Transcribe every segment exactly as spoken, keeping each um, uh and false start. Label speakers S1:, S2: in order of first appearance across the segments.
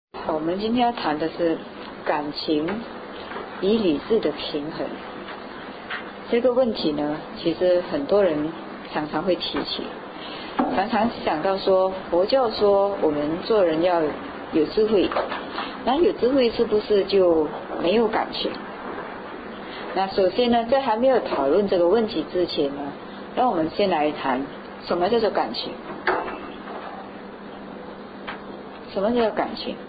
S1: 好，我们今天要谈的是感情与理智的平衡。这个问题呢，其实很多人常常会提起，常常想到说，佛教说我们做人要有智慧，那有智慧是不是就没有感情？那首先呢，在还没有讨论这个问题之前呢，让我们先来谈什么叫做感情？什么叫做感情？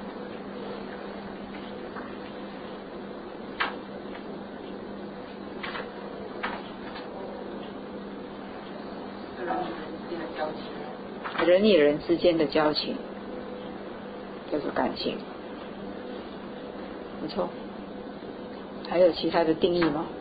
S1: 人与人之间的交情叫做感情，没错。还有其他的定义吗？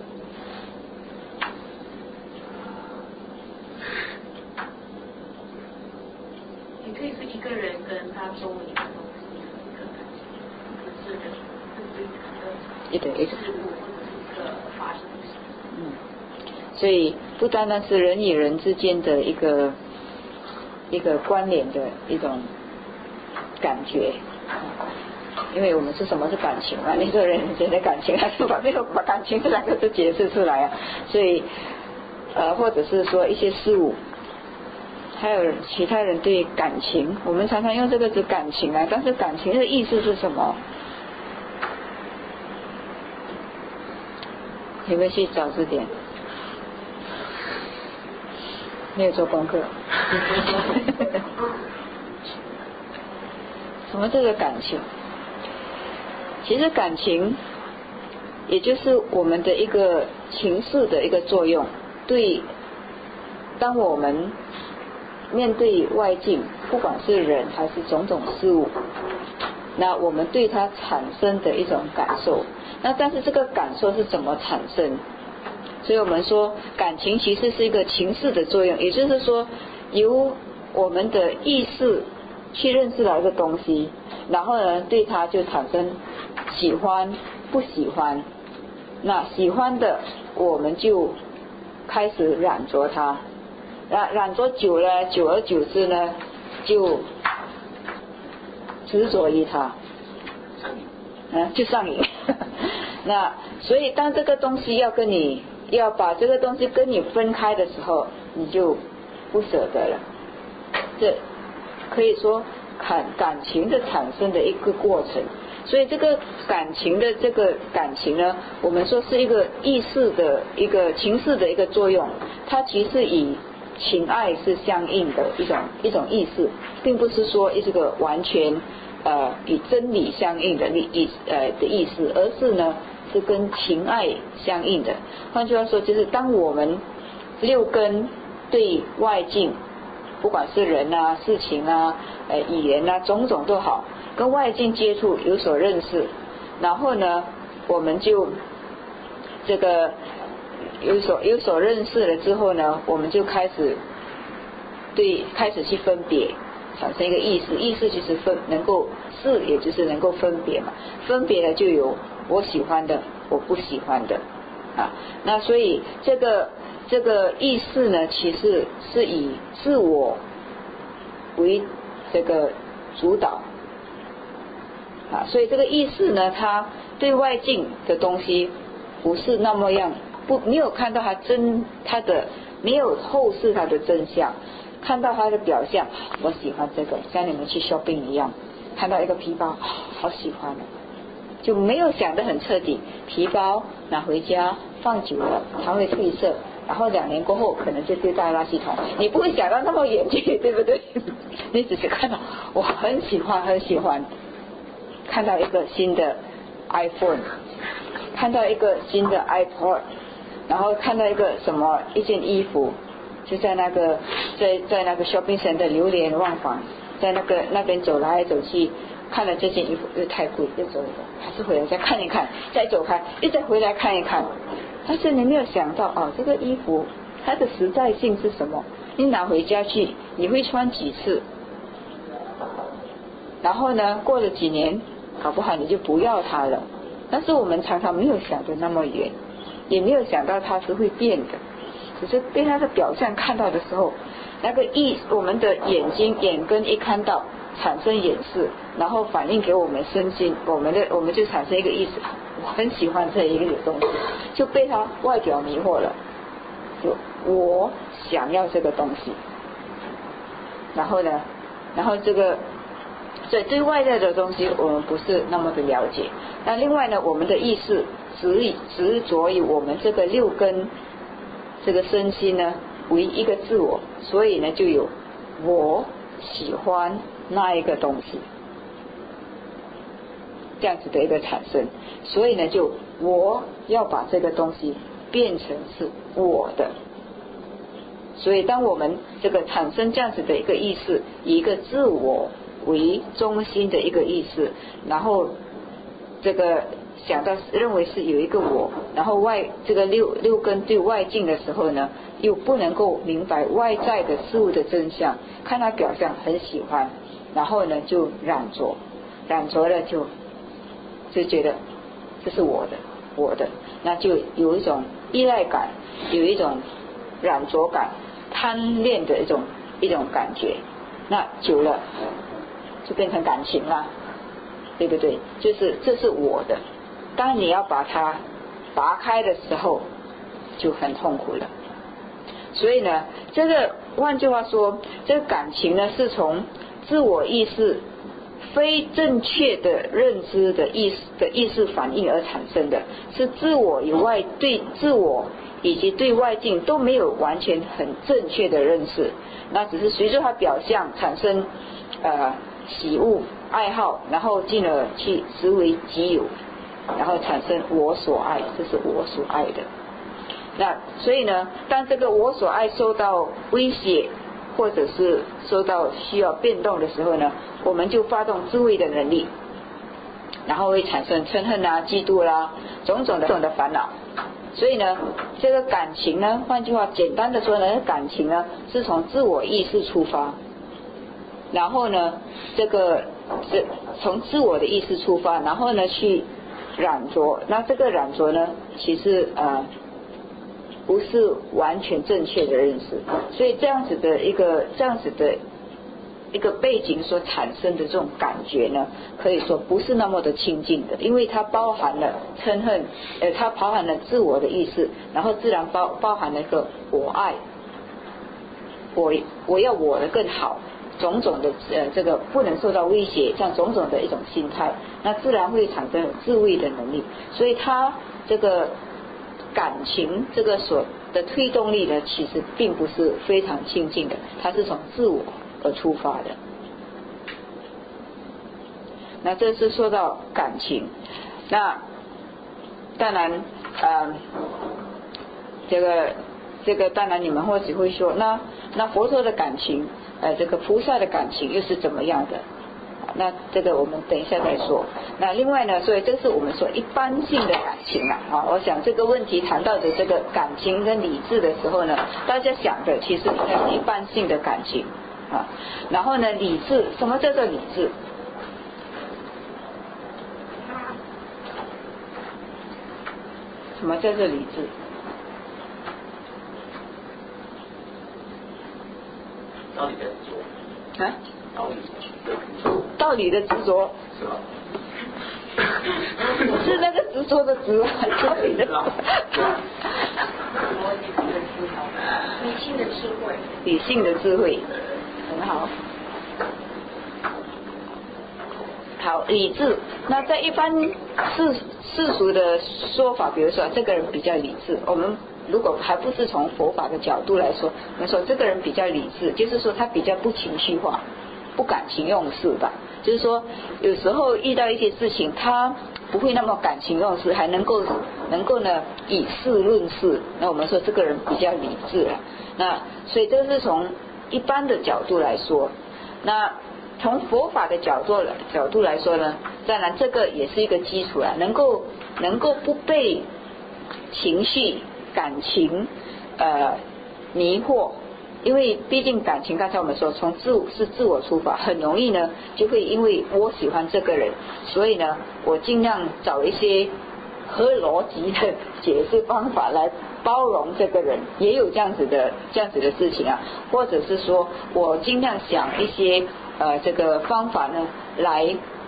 S2: 也可以是一个人跟他周围的东西一个感情，一个是人，这是一个一个事物或者是一个发生的事。
S1: 嗯，所以不单单是人与人之间的一个一个关联的一种感觉，因为我们是什么是感情啊？你说人与人的感情，还是把这个把感情这两个字解释出来啊？所以呃，或者是说一些事物，还有其他人对感情，我们常常用这个字感情啊，但是感情的意思是什么？有没有去找字典？没有做功课。什么叫做感情？其实感情也就是我们的一个情绪的一个作用。对，当我们面对外境，不管是人还是种种事物，那我们对它产生的一种感受。那但是这个感受是怎么产生？所以我们说感情其实是一个情绪的作用，也就是说由我们的意识去认识到一个东西，然后呢对它就产生喜欢不喜欢。那喜欢的我们就开始染着它，染染着久了，久而久之呢就执着于它，嗯，就上瘾。那所以当这个东西要跟你要把这个东西跟你分开的时候，你就不舍得了。这可以说感感情的产生的一个过程。所以这个感情的这个感情呢，我们说是一个意识的一个情绪的一个作用，它其实与情爱是相应的一种一种意识，并不是说这个完全呃与真理相应的意呃的意思，而是呢是跟情爱相应的。换句话说，就是当我们六根对外境，不管是人啊、事情啊、呃语言啊，种种都好，跟外境接触有所认识，然后呢，我们就这个有所有所认识了之后呢，我们就开始对开始去分别，产生一个意识，意识就是分能够是，也就是能够分别嘛，分别了就有我喜欢的，我不喜欢的啊。那所以这个这个意识呢，其实是以自我为这个主导啊，所以这个意识呢，它对外境的东西不是那么样，不没有看到它真它的没有后视它的真相，看到它的表象，我喜欢这个，像你们去 shopping 一样，看到一个皮包，好喜欢，就没有想得很彻底。皮包拿回家放久了，它会褪色，然后两年过后可能就丢在垃圾桶，你不会想到那么远去，对不对？你只是看到我很喜欢很喜欢，看到一个新的 iPhone， 看到一个新的 iPod， 然后看到一个什么一件衣服，就在那个在在那个 shopping center 流连忘返，在那个那边走来走去，看了这件衣服又太贵，又走一走，还是回来再看一看，再走开，又再回来看一看。但是你没有想到哦，这个衣服它的实在性是什么？你拿回家去，你会穿几次？然后呢，过了几年，搞不好你就不要它了。但是我们常常没有想得那么远，也没有想到它是会变的，只是对它的表象看到的时候，那个意我们的眼睛眼根一看到产生眼识， 然后反映给我们身心，我们的我们就产生一个意识，我很喜欢这一个东西，就被它外表迷惑了，就我想要这个东西，然后呢，然后这个所以对外在的东西我们不是那么的了解。那另外呢，我们的意识执执着于我们这个六根这个身心呢为一个自我，所以呢就有我喜欢那一个东西这样子的一个产生，所以呢就我要把这个东西变成是我的。所以当我们这个产生这样子的一个意识，以一个自我为中心的一个意识，然后这个想到认为是有一个我，然后外这个六六根对外境的时候呢，又不能够明白外在的事物的真相，看它表象很喜欢，然后呢就染着，染着了就就觉得这是我的我的，那就有一种依赖感，有一种染着感，贪恋的一种一种感觉，那久了就变成感情了，对不对？就是这是我的，当你要把它拔开的时候就很痛苦了。所以呢，这个换句话说，这个感情呢是从自我意识非正确的认知的意识的意识反应而产生的，是自我以外对自我以及对外境都没有完全很正确的认识，那只是随着它表象产生呃喜恶爱好，然后进而去实为己有，然后产生我所爱，这是我所爱的。那所以呢，当这个我所爱受到威胁或者是受到需要变动的时候呢，我们就发动智慧的能力，然后会产生嗔恨啊、嫉妒啦、啊、种种的种的烦恼。所以呢，这个感情呢，换句话简单的说呢，感情呢是从自我意识出发，然后呢，这个是从自我的意识出发，然后呢去染着。那这个染着呢，其实呃不是完全正确的认识，所以这样子的一个这样子的一个背景所产生的这种感觉呢，可以说不是那么的清净的，因为它包含了嗔恨，呃，它包含了自我的意识，然后自然包包含了一个我爱，我我要我的更好，种种的呃这个不能受到威胁，像种种的一种心态，那自然会产生自卫的能力。所以它这个感情这个所的推动力呢，其实并不是非常清净的，它是从自我而出发的。那这是说到感情，那当然呃这个这个当然你们或许会说，那那佛陀的感情呃这个菩萨的感情又是怎么样的？那这个我们等一下再说。那另外呢，所以这是我们说一般性的感情了啊。我想这个问题谈到的这个感情跟理智的时候呢，大家想的其实应该是一般性的感情啊。然后呢，理智，什么叫做理智？什么叫做理智？
S3: 道理的执着
S1: 啊？
S3: 道理的执着。
S1: 道理的执着。
S3: 是吧？
S1: 是那个执着的执，道理的。
S2: 理性的智慧。
S1: 理性的智慧，很好。好，理智。那在一般世世俗的说法，比如说这个人比较理智，我们如果还不是从佛法的角度来说，我们说这个人比较理智，就是说他比较不情绪化，不感情用事吧。就是说有时候遇到一些事情，他不会那么感情用事，还能够能够呢以事论事，那我们说这个人比较理智了。那所以这是从一般的角度来说。那从佛法的角度角度来说呢，当然这个也是一个基础啦，能够能够不被情绪感情呃迷惑，因为毕竟感情刚才我们说从自是自我出发，很容易呢就会因为我喜欢这个人，所以呢我尽量找一些合逻辑的解释方法来包容这个人，也有这样子的这样子的事情啊，或者是说我尽量想一些呃这个方法呢来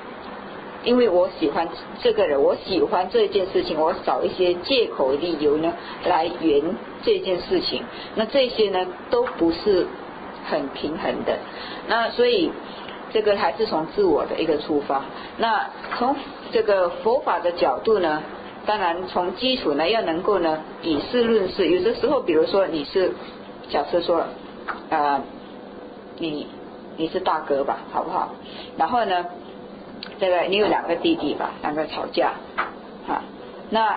S1: 因为我喜欢这个人，我喜欢这件事情，我找一些借口理由呢来圆这件事情，那这些呢都不是很平衡的。那所以这个还是从自我的一个出发。那从这个佛法的角度呢，当然从基础呢要能够呢以事论事。有的时候比如说你是假设说呃你你是大哥吧，好不好？然后呢这个你有两个弟弟吧，两个吵架啊，那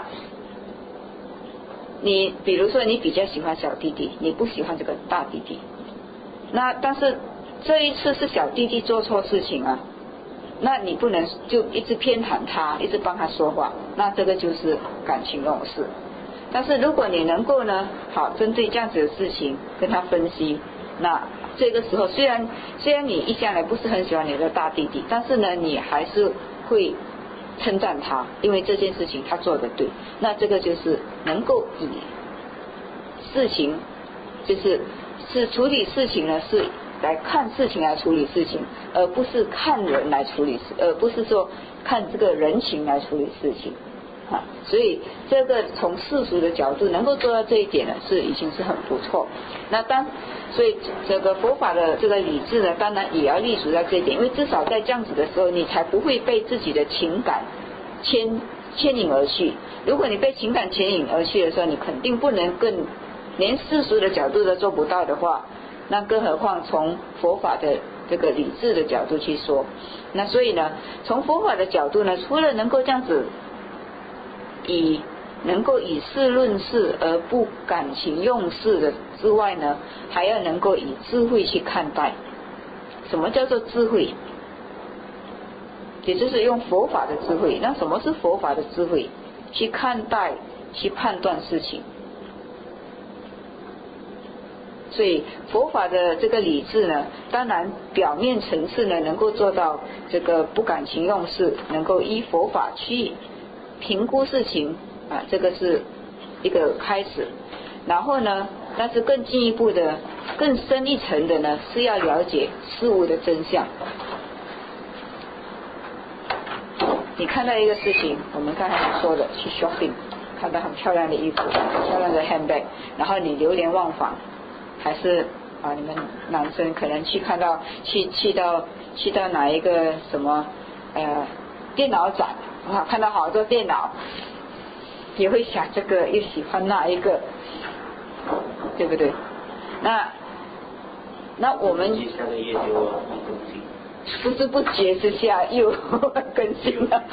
S1: 你比如说你比较喜欢小弟弟，你不喜欢这个大弟弟，那但是这一次是小弟弟做错事情啊，那你不能就一直偏袒他，一直帮他说话，那这个就是感情用事。但是如果你能够呢，好针对这样子的事情跟他分析，那这个时候虽然虽然你一向来不是很喜欢你的大弟弟，但是呢你还是会称赞他，因为这件事情他做得对，那这个就是能够以事情就是是处理事情呢，是来看事情来处理事情，而不是看人来处理事，而不是说看这个人情来处理事情啊。所以这个从世俗的角度能够做到这一点呢，是已经是很不错。那当所以这个佛法的这个理智呢，当然也要立足在这一点，因为至少在这样子的时候，你才不会被自己的情感牵牵引而去。如果你被情感牵引而去的时候，你肯定不能更连世俗的角度都做不到的话，那更何况从佛法的这个理智的角度去说。那所以呢，从佛法的角度呢，除了能够这样子以能够以事论事而不感情用事的之外呢，还要能够以智慧去看待。什么叫做智慧？也就是用佛法的智慧。那什么是佛法的智慧？去看待去判断事情。所以佛法的这个理智呢，当然表面层次呢能够做到这个不感情用事，能够依佛法去评估事情啊，这个是一个开始。然后呢，但是更进一步的更深一层的呢，是要了解事物的真相。你看到一个事情，我们刚才说的去 shopping， 看到很漂亮的衣服，很漂亮的 handbag， 然后你流连忘返，还是啊你们男生可能去看到去去到去到哪一个什么呃电脑展啊，看到好多电脑，也会想这个又喜欢那一个，对不对？那那我们不知不觉之下又更新了，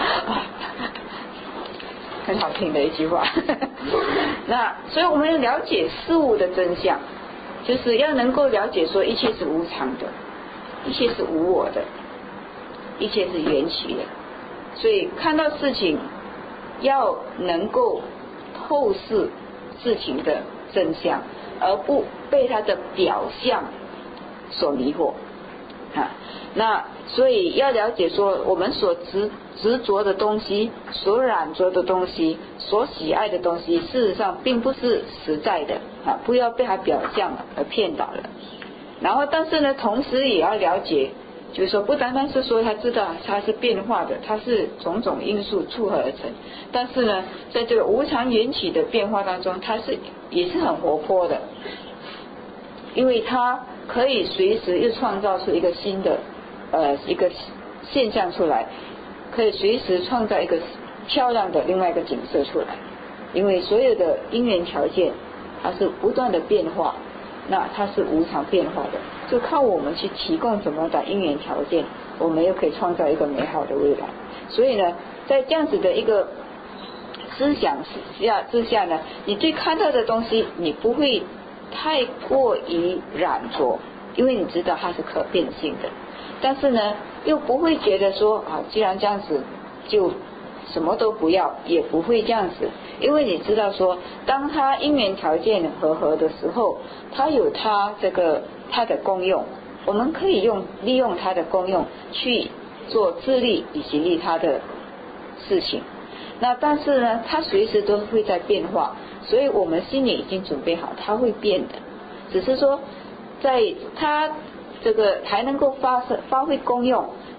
S1: 很好听的一句话。那所以我们要了解事物的真相，就是要能够了解说一切是无常的，一切是无我的，一切是缘起的。所以看到事情要能够透视事情的真相，而不被它的表象所迷惑啊。那所以要了解说我们所执执着的东西，所染着的东西，所喜爱的东西，事实上并不是实在的啊，不要被它表象而骗倒了。然后但是呢，同时也要了解，就是说不单单是说他知道它是变化的，它是种种因素凑合而成，但是呢在这个无常缘起的变化当中，它是也是很活泼的，因为它可以随时又创造出一个新的呃一个现象出来，可以随时创造一个漂亮的另外一个景色出来。因为所有的因缘条件它是不断的变化，那它是无常变化的，就靠我们去提供什么的因缘条件，我们又可以创造一个美好的未来。所以呢，在这样子的一个思想下之下呢，你对看到的东西你不会太过于染着，因为你知道它是可变性的，但是呢又不会觉得说啊，既然这样子就什么都不要，也不会这样子，因为你知道说当它因缘条件和合的时候，它有它这个它的功用，我们可以用利用它的功用去做自利以及利他的事情。那但是呢它随时都会在变化，所以我们心里已经准备好它会变的，只是说在它这个还能够发发挥功用，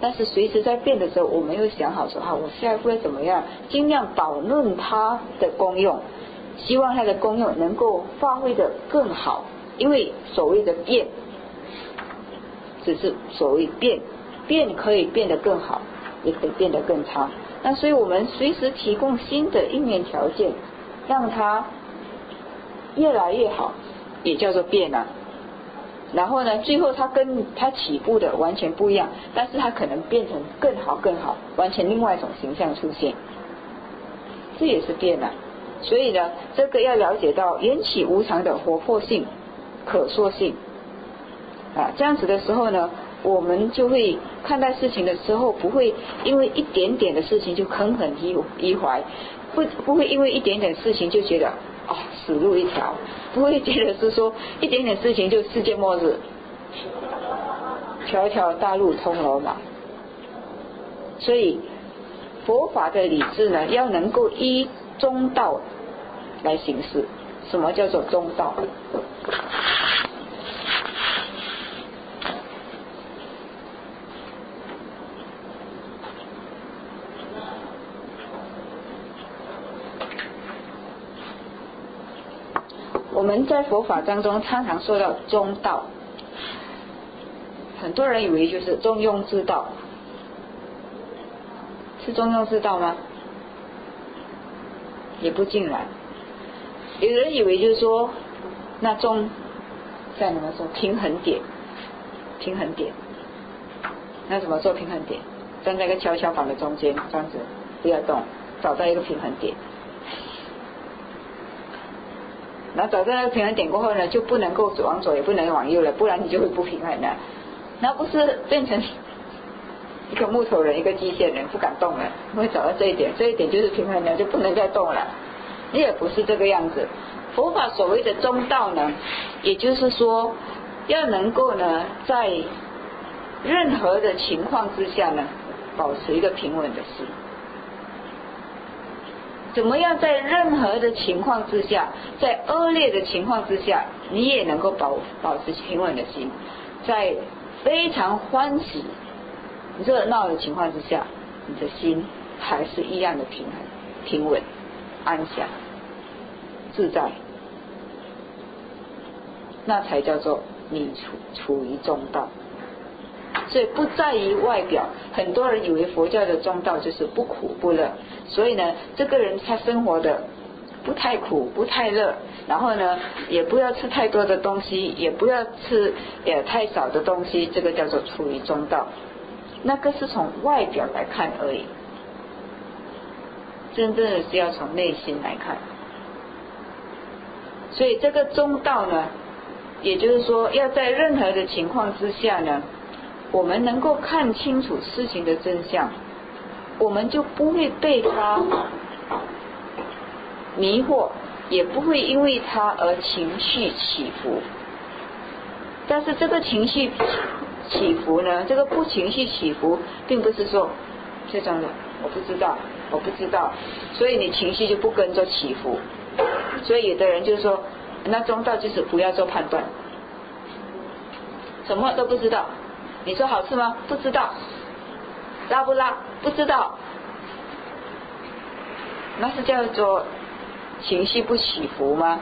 S1: 但是随时在变的时候，我们又想好说啊，我下一步要怎么样，尽量保论它的功用，希望它的功用能够发挥的更好。因为所谓的变，只是所谓变，变可以变得更好，也可以变得更差。那所以我们随时提供新的应验条件，让它越来越好，也叫做变啊。然后呢，最后它跟它起步的完全不一样，但是它可能变成更好更好，完全另外一种形象出现，这也是变啊。所以呢，这个要了解到缘起无常的活泼性、可塑性啊，这样子的时候呢，我们就会看待事情的时候，不会因为一点点的事情就耿耿于于怀，不不会因为一点点事情就觉得啊死路一条，不会觉得是说一点点事情就世界末日，条条大路通罗马。所以佛法的理智呢，要能够依中道来行事。什么叫做中道？我们在佛法当中常常说到中道，很多人以为就是中庸之道，是中庸之道吗？也不尽然。有人以为就是说，那中在怎么说平衡点，平衡点，那怎么做平衡点？站在一个跷跷板的中间，这样子不要动，找到一个平衡点。然后找到那个平衡点过后呢，就不能够往左也不能往右了，不然你就会不平衡了。那不是变成一个木头人，一个机械人，不敢动了。会找到这一点，这一点就是平衡了，就不能再动了。也不是这个样子。佛法所谓的中道呢，也就是说要能够呢，在任何的情况之下呢，保持一个平稳的心。怎么样在任何的情况之下，在恶劣的情况之下，你也能够保保持平稳的心，在非常欢喜热闹的情况之下，你的心还是一样的平衡、平稳、安详、自在，那才叫做你处处于中道。所以不在于外表，很多人以为佛教的中道就是不苦不乐，所以呢，这个人他生活的不太苦不太乐，然后呢，也不要吃太多的东西，也不要吃也太少的东西，这个叫做处于中道。那个是从外表来看而已，真正的是要从内心来看。所以这个中道呢，也就是说要在任何的情况之下呢，我们能够看清楚事情的真相，我们就不会被它迷惑，也不会因为它而情绪起伏。但是这个情绪起伏呢，这个不情绪起伏，并不是说这种的我不知道我不知道，所以你情绪就不跟着起伏。所以有的人就说，那中道就是不要做判断，什么都不知道。你说好吃吗？不知道。辣不辣？不知道。那是叫做情绪不起伏吗？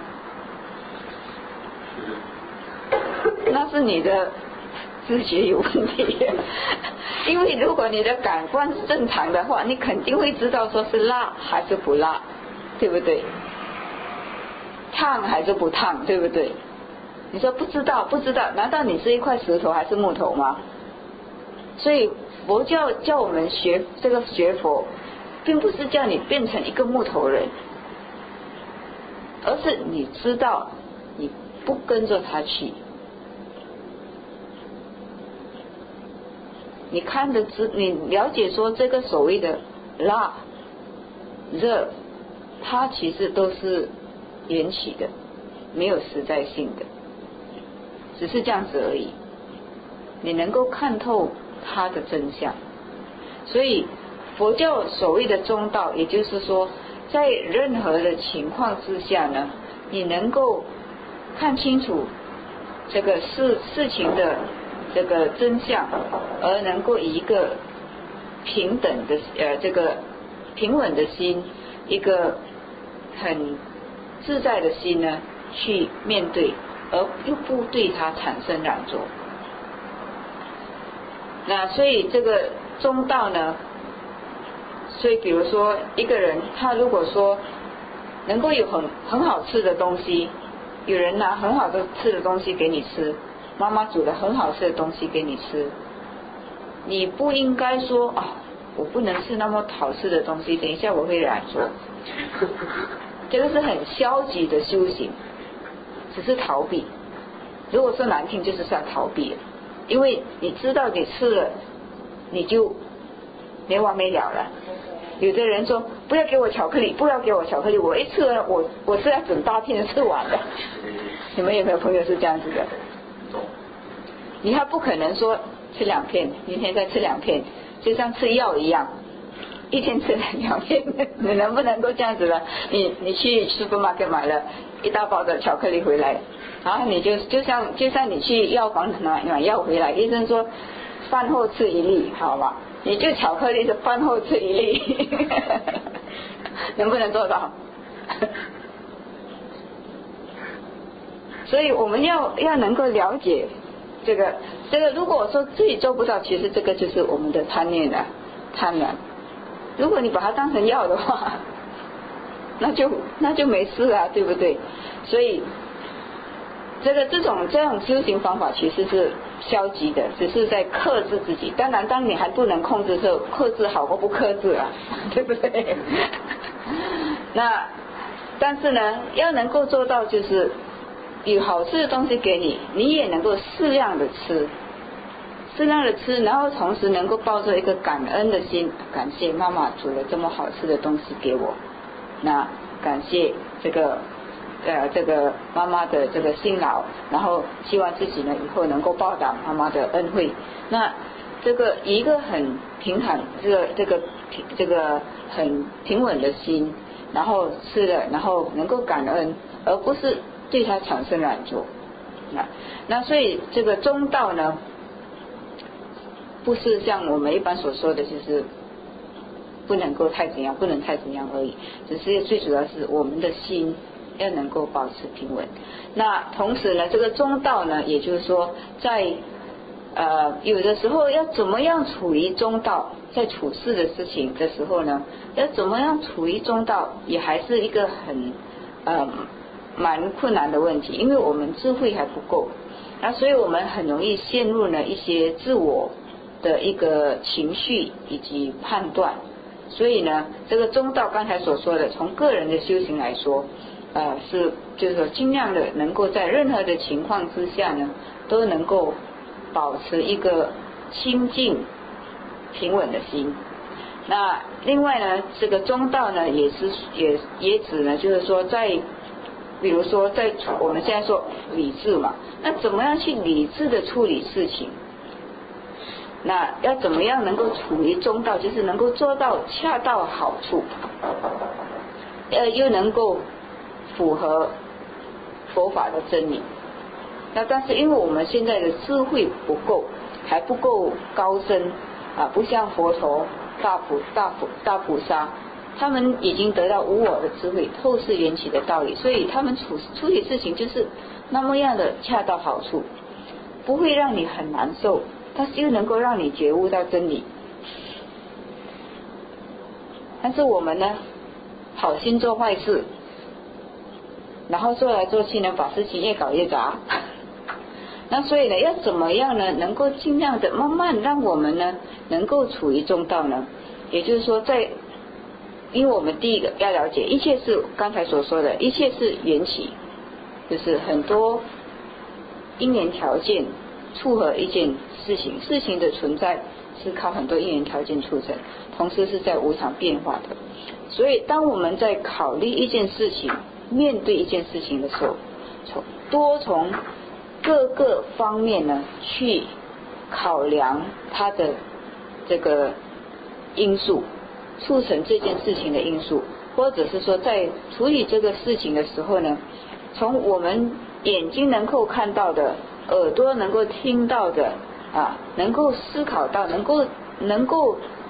S1: 那是你的知觉有问题。因为如果你的感官是正常的话，你肯定会知道说是辣还是不辣，对不对？烫还是不烫，对不对？你说不知道不知道，难道你是一块石头还是木头吗？所以佛教叫我们学这个学佛，并不是叫你变成一个木头人，而是你知道你不跟着他去，你看得知，你了解说这个所谓的辣热，它其实都是缘起的，没有实在性的，只是这样子而已。你能够看透它的真相。所以佛教所谓的中道，也就是说在任何的情况之下呢，你能够看清楚这个事事情的这个真相，而能够以一个平等的呃这个平稳的心，一个很自在的心呢去面对，而又不对它产生染着。那所以这个中道呢，所以比如说一个人他如果说能够有很很好吃的东西，有人拿很好的吃的东西给你吃，妈妈煮的很好吃的东西给你吃，你不应该说啊，我不能吃那么好吃的东西，等一下我会染着。这个是很消极的修行，只是逃避。如果说难听就是算逃避了，因为你知道你吃了你就没完没了了。有的人说不要给我巧克力，不要给我巧克力，我一吃了我我是要整大片吃完的。你们有没有朋友是这样子的？你还不可能说吃两片，明天再吃两片，就像吃药一样，一天吃两片，你能不能够这样子呢？你你去 supermarket 买了一大包的巧克力回来，然后你就就像就像你去药房买买药回来，医生说饭后吃一粒，好吗？你就巧克力是饭后吃一粒，能不能做到？所以我们要要能够了解这个这个，如果说自己做不到，其实这个就是我们的贪念了，贪婪。如果你把它当成药的话，那就那就没事啊，对不对？所以这个这种这种修行方法其实是消极的，只是在克制自己。当然当你还不能控制的时候，克制好过不克制啊，对不对？那但是呢，要能够做到就是有好吃的东西给你，你也能够适量的吃，适量的吃，然后同时能够抱着一个感恩的心，感谢妈妈煮了这么好吃的东西给我，那感谢这个呃这个妈妈的这个辛劳，然后希望自己呢以后能够报答妈妈的恩惠。那这个一个很平坦，这个这个这个很平稳的心，然后吃了，然后能够感恩，而不是对它产生染着。那那所以这个中道呢，不是像我们一般所说的就是不能够太怎样，不能太怎样而已，只是最主要是我们的心要能够保持平稳。那同时呢，这个中道呢，也就是说在呃有的时候要怎么样处于中道，在处事的事情的时候呢，要怎么样处于中道，也还是一个很呃蛮困难的问题，因为我们智慧还不够，那所以我们很容易陷入呢一些自我的一个情绪以及判断。所以呢，这个中道刚才所说的，从个人的修行来说，呃，是就是说尽量的能够在任何的情况之下呢，都能够保持一个清净平稳的心。那另外呢，这个中道呢，也是也也指呢，就是说在，比如说在我们现在说理智嘛，那怎么样去理智的处理事情？那要怎么样能够处于中道，就是能够做到恰到好处，呃，又能够符合佛法的真理。那但是因为我们现在的智慧不够，还不够高深啊，不像佛陀、大普大普大菩萨，他们已经得到无我的智慧，透视缘起的道理，所以他们处处理事情就是那么样的恰到好处，不会让你很难受，但是又能够让你觉悟到真理。但是我们呢，好心做坏事，然后做来做去呢，把事情越搞越杂。那所以呢，要怎么样呢，能够尽量的慢慢让我们呢能够处于中道呢？也就是说在，因为我们第一个要了解，一切是刚才所说的，一切是缘起，就是很多因缘条件促合一件事情，事情的存在是靠很多因缘条件促成，同时是在无常变化的。所以当我们在考虑一件事情，面对一件事情的时候，从多从各个方面呢去考量它的这个因素，促成这件事情的因素，或者是说在处理这个事情的时候呢，从我们眼睛能够看到的，耳朵能够听到的啊，能够思考到，能够能够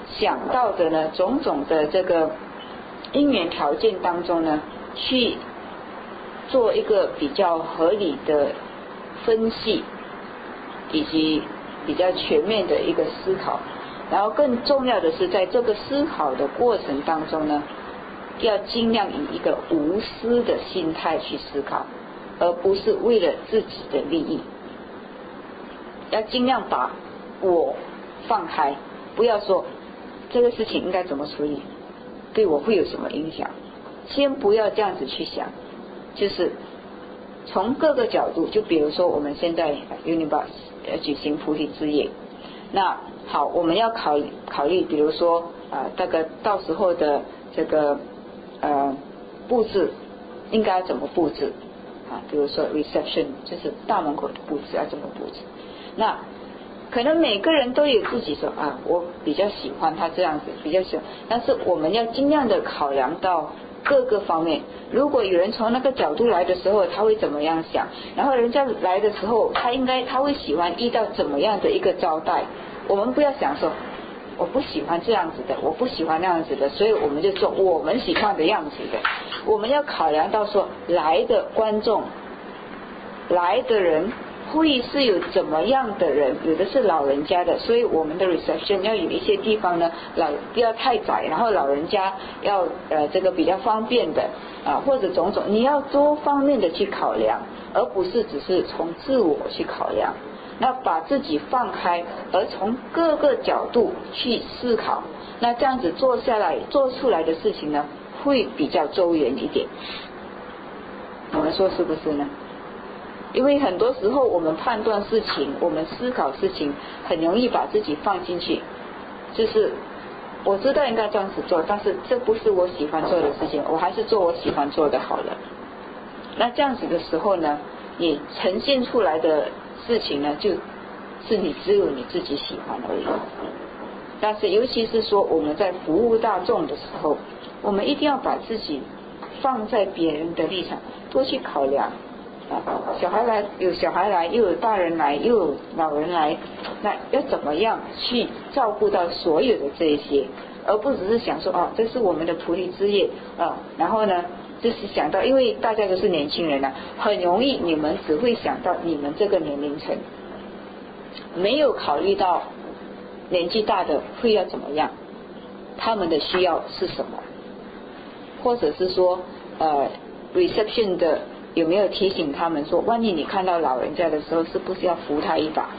S1: 想到的呢种种的这个因缘条件当中呢，去做一个比较合理的分析，以及比较全面的一个思考。然后更重要的是，在这个思考的过程当中呢，要尽量以一个无私的心态去思考，而不是为了自己的利益。要尽量把我放开，不要说这个事情应该怎么处理，对我会有什么影响，先不要这样子去想，就是从各个角度，就比如说我们现在 Unibus 举行菩提之夜，那好，我们要考考虑，比如说啊、呃，大概到时候的这个呃布置应该怎么布置啊？比如说 reception 就是大门口的布置要怎么布置？那可能每个人都有自己说啊，我比较喜欢他这样子，比较喜欢，但是我们要尽量的考量到各个方面。如果有人从那个角度来的时候，他会怎么样想？然后人家来的时候，他应该他会喜欢遇到怎么样的一个招待？我们不要想说我不喜欢这样子的，我不喜欢那样子的，所以我们就做我们喜欢的样子的。我们要考量到说来的观众，来的人会是有怎么样的人，有的是老人家的，所以我们的 reception 要有一些地方呢，老不要太窄，然后老人家要呃这个比较方便的啊，或者种种，你要多方面的去考量，而不是只是从自我去考量。那把自己放开，而从各个角度去思考，那这样子做下来做出来的事情呢，会比较周延一点。你们说是不是呢？因为很多时候我们判断事情，我们思考事情，很容易把自己放进去，就是我知道应该这样子做，但是这不是我喜欢做的事情，我还是做我喜欢做的好了。那这样子的时候呢，你呈现出来的事情呢，就是你只有你自己喜欢而已。但是尤其是说我们在服务大众的时候，我们一定要把自己放在别人的立场，多去考量啊，小孩来有小孩来，又有大人来，又有老人来，那要怎么样去照顾到所有的这一些，而不只是想说啊，这是我们的菩提之夜啊，然后呢就是想到，因为大家都是年轻人啊，很容易你们只会想到你们这个年龄层，没有考虑到年纪大的会要怎么样，他们的需要是什么，或者是说呃 reception 的有没有提醒他们说，万一你看到老人家的时候，是不是要扶他一把？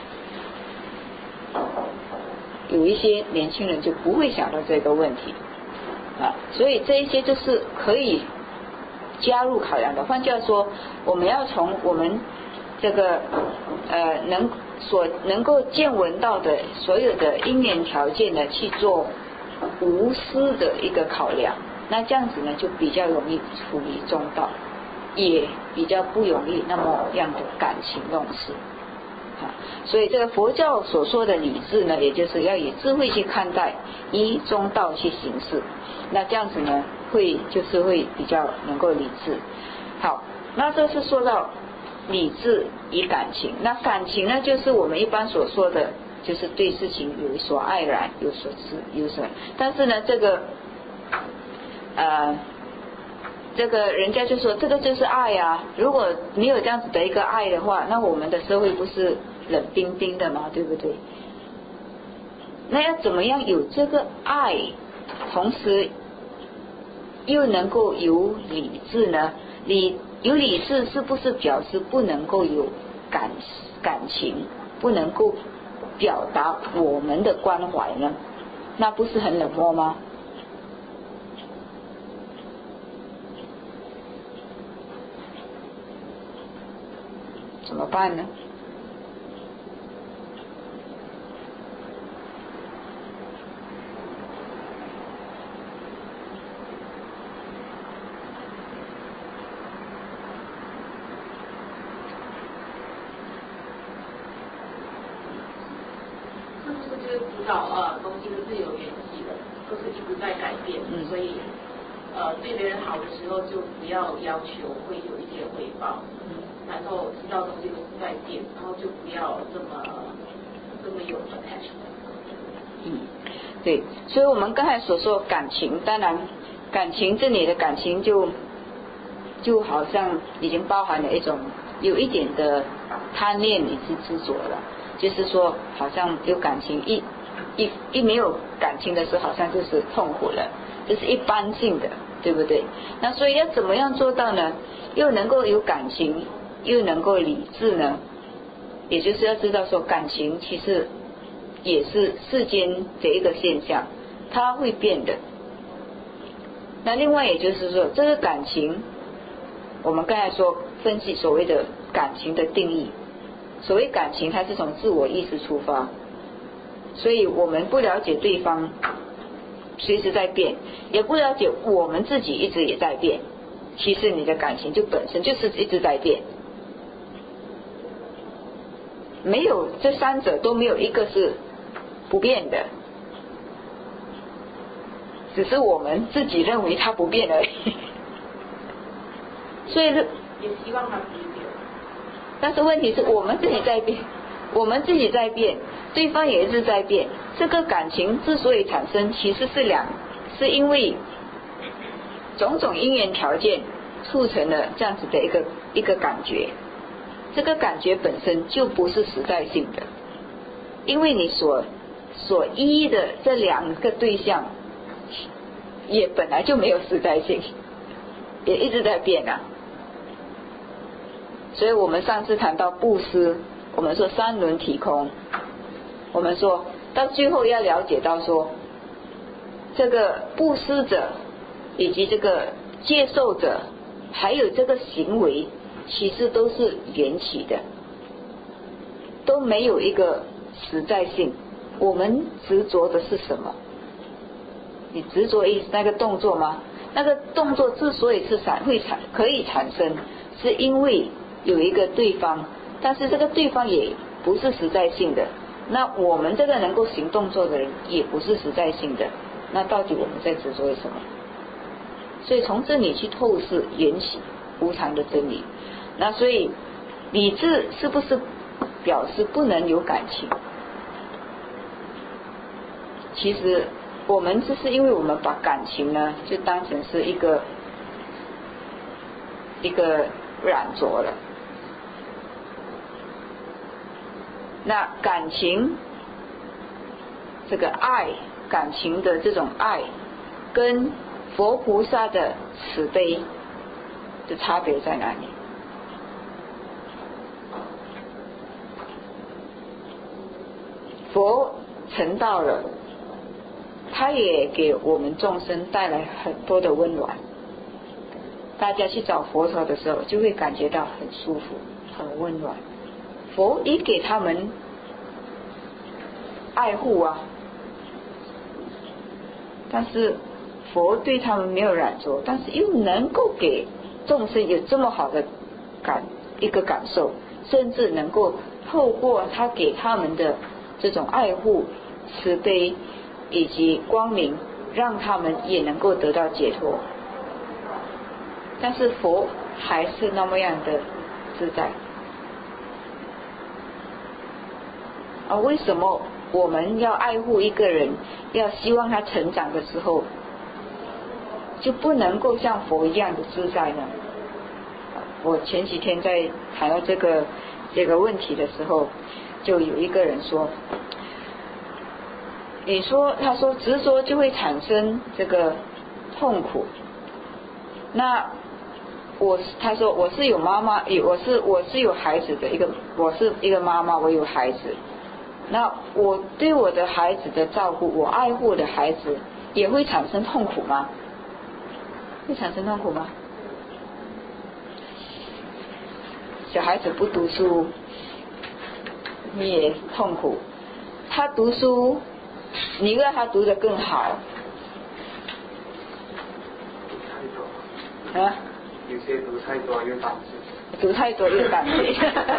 S1: 有一些年轻人就不会想到这个问题啊，所以这一些就是可以加入考量的。换句话说，我们要从我们这个呃能所能够见闻到的所有的因缘条件呢，去做无私的一个考量，那这样子呢就比较容易处理中道，也比较不容易那么样的感情弄事啊。所以这个佛教所说的理智呢，也就是要以智慧去看待，依中道去行事，那这样子呢会就是会比较能够理智。好，那这是说到理智与感情。那感情呢，就是我们一般所说的，就是对事情有所爱然，有所知，有所。但是呢，这个呃，这个人家就说这个就是爱啊。如果没有这样子的一个爱的话，那我们的社会不是冷冰冰的嘛，对不对？那要怎么样有这个爱，同时又能够有理智呢？理有理智是不是表示不能够有感感情，不能够表达我们的关怀呢？那不是很冷漠吗？怎么办呢？
S2: 主导呃东西都是有缘起的，都是一直在改变，嗯、所以呃对别人好的时候就不要要求会有一些回报，嗯、然后知道东西都是在变，然后就不要这么这么有 attachment。
S1: 嗯，对，所以我们刚才所说感情，当然感情这里的感情就就好像已经包含了一种有一点的贪恋以及执着了，就是说好像有感情一一一没有感情的时候，好像就是痛苦了，这是一般性的，对不对？那所以要怎么样做到呢？又能够有感情，又能够理智呢？也就是要知道说，感情其实也是世间的一个现象，它会变的。那另外也就是说，这个感情，我们刚才说分析所谓的感情的定义，所谓感情，它是从自我意识出发，所以我们不了解对方随时在变，也不了解我们自己一直也在变，其实你的感情就本身就是一直在变。没有，这三者都没有一个是不变的，只是我们自己认为它不变而已。所以
S2: 也希望它不变，
S1: 但是问题是我们自己在变，我们自己在变，对方也是在变。这个感情之所以产生，其实是两，是因为种种因缘条件促成了这样子的一个一个感觉。这个感觉本身就不是实在性的，因为你所所依的这两个对象也本来就没有实在性，也一直在变啊。所以我们上次谈到布施，我们说三轮体空，我们说到最后要了解到说，这个布施者以及这个接受者还有这个行为其实都是缘起的，都没有一个实在性。我们执着的是什么？你执着于那个动作吗？那个动作之所以是产会产可以产生，是因为有一个对方，但是这个对方也不是实在性的。那我们这个能够行动作的人也不是实在性的。那到底我们在执着于什么？所以从这里去透视缘起无常的真理。那所以理智是不是表示不能有感情？其实我们只是因为我们把感情呢就当成是一个一个染着了。那感情这个爱，感情的这种爱跟佛菩萨的慈悲的差别在哪里？佛成道了，他也给我们众生带来很多的温暖。大家去找佛陀的时候，就会感觉到很舒服，很温暖。佛也给他们爱护啊，但是佛对他们没有染着，但是又能够给众生有这么好的感一个感受，甚至能够透过他给他们的这种爱护、慈悲以及光明，让他们也能够得到解脱。但是佛还是那么样的自在啊！为什么我们要爱护一个人，要希望他成长的时候，就不能够像佛一样的自在呢？我前几天在谈到这个这个问题的时候，就有一个人说，你说他说执着就会产生这个痛苦，那我他说我是有妈妈，有我是我是有孩子的一个，我是一个妈妈，我有孩子，那我对我的孩子的照顾，我爱护的孩子也会产生痛苦吗？会产生痛苦吗？小孩子不读书你也痛苦，他读书你让他读得更好啊，
S3: 有些读太多又胆怯，
S1: 读太多又胆怯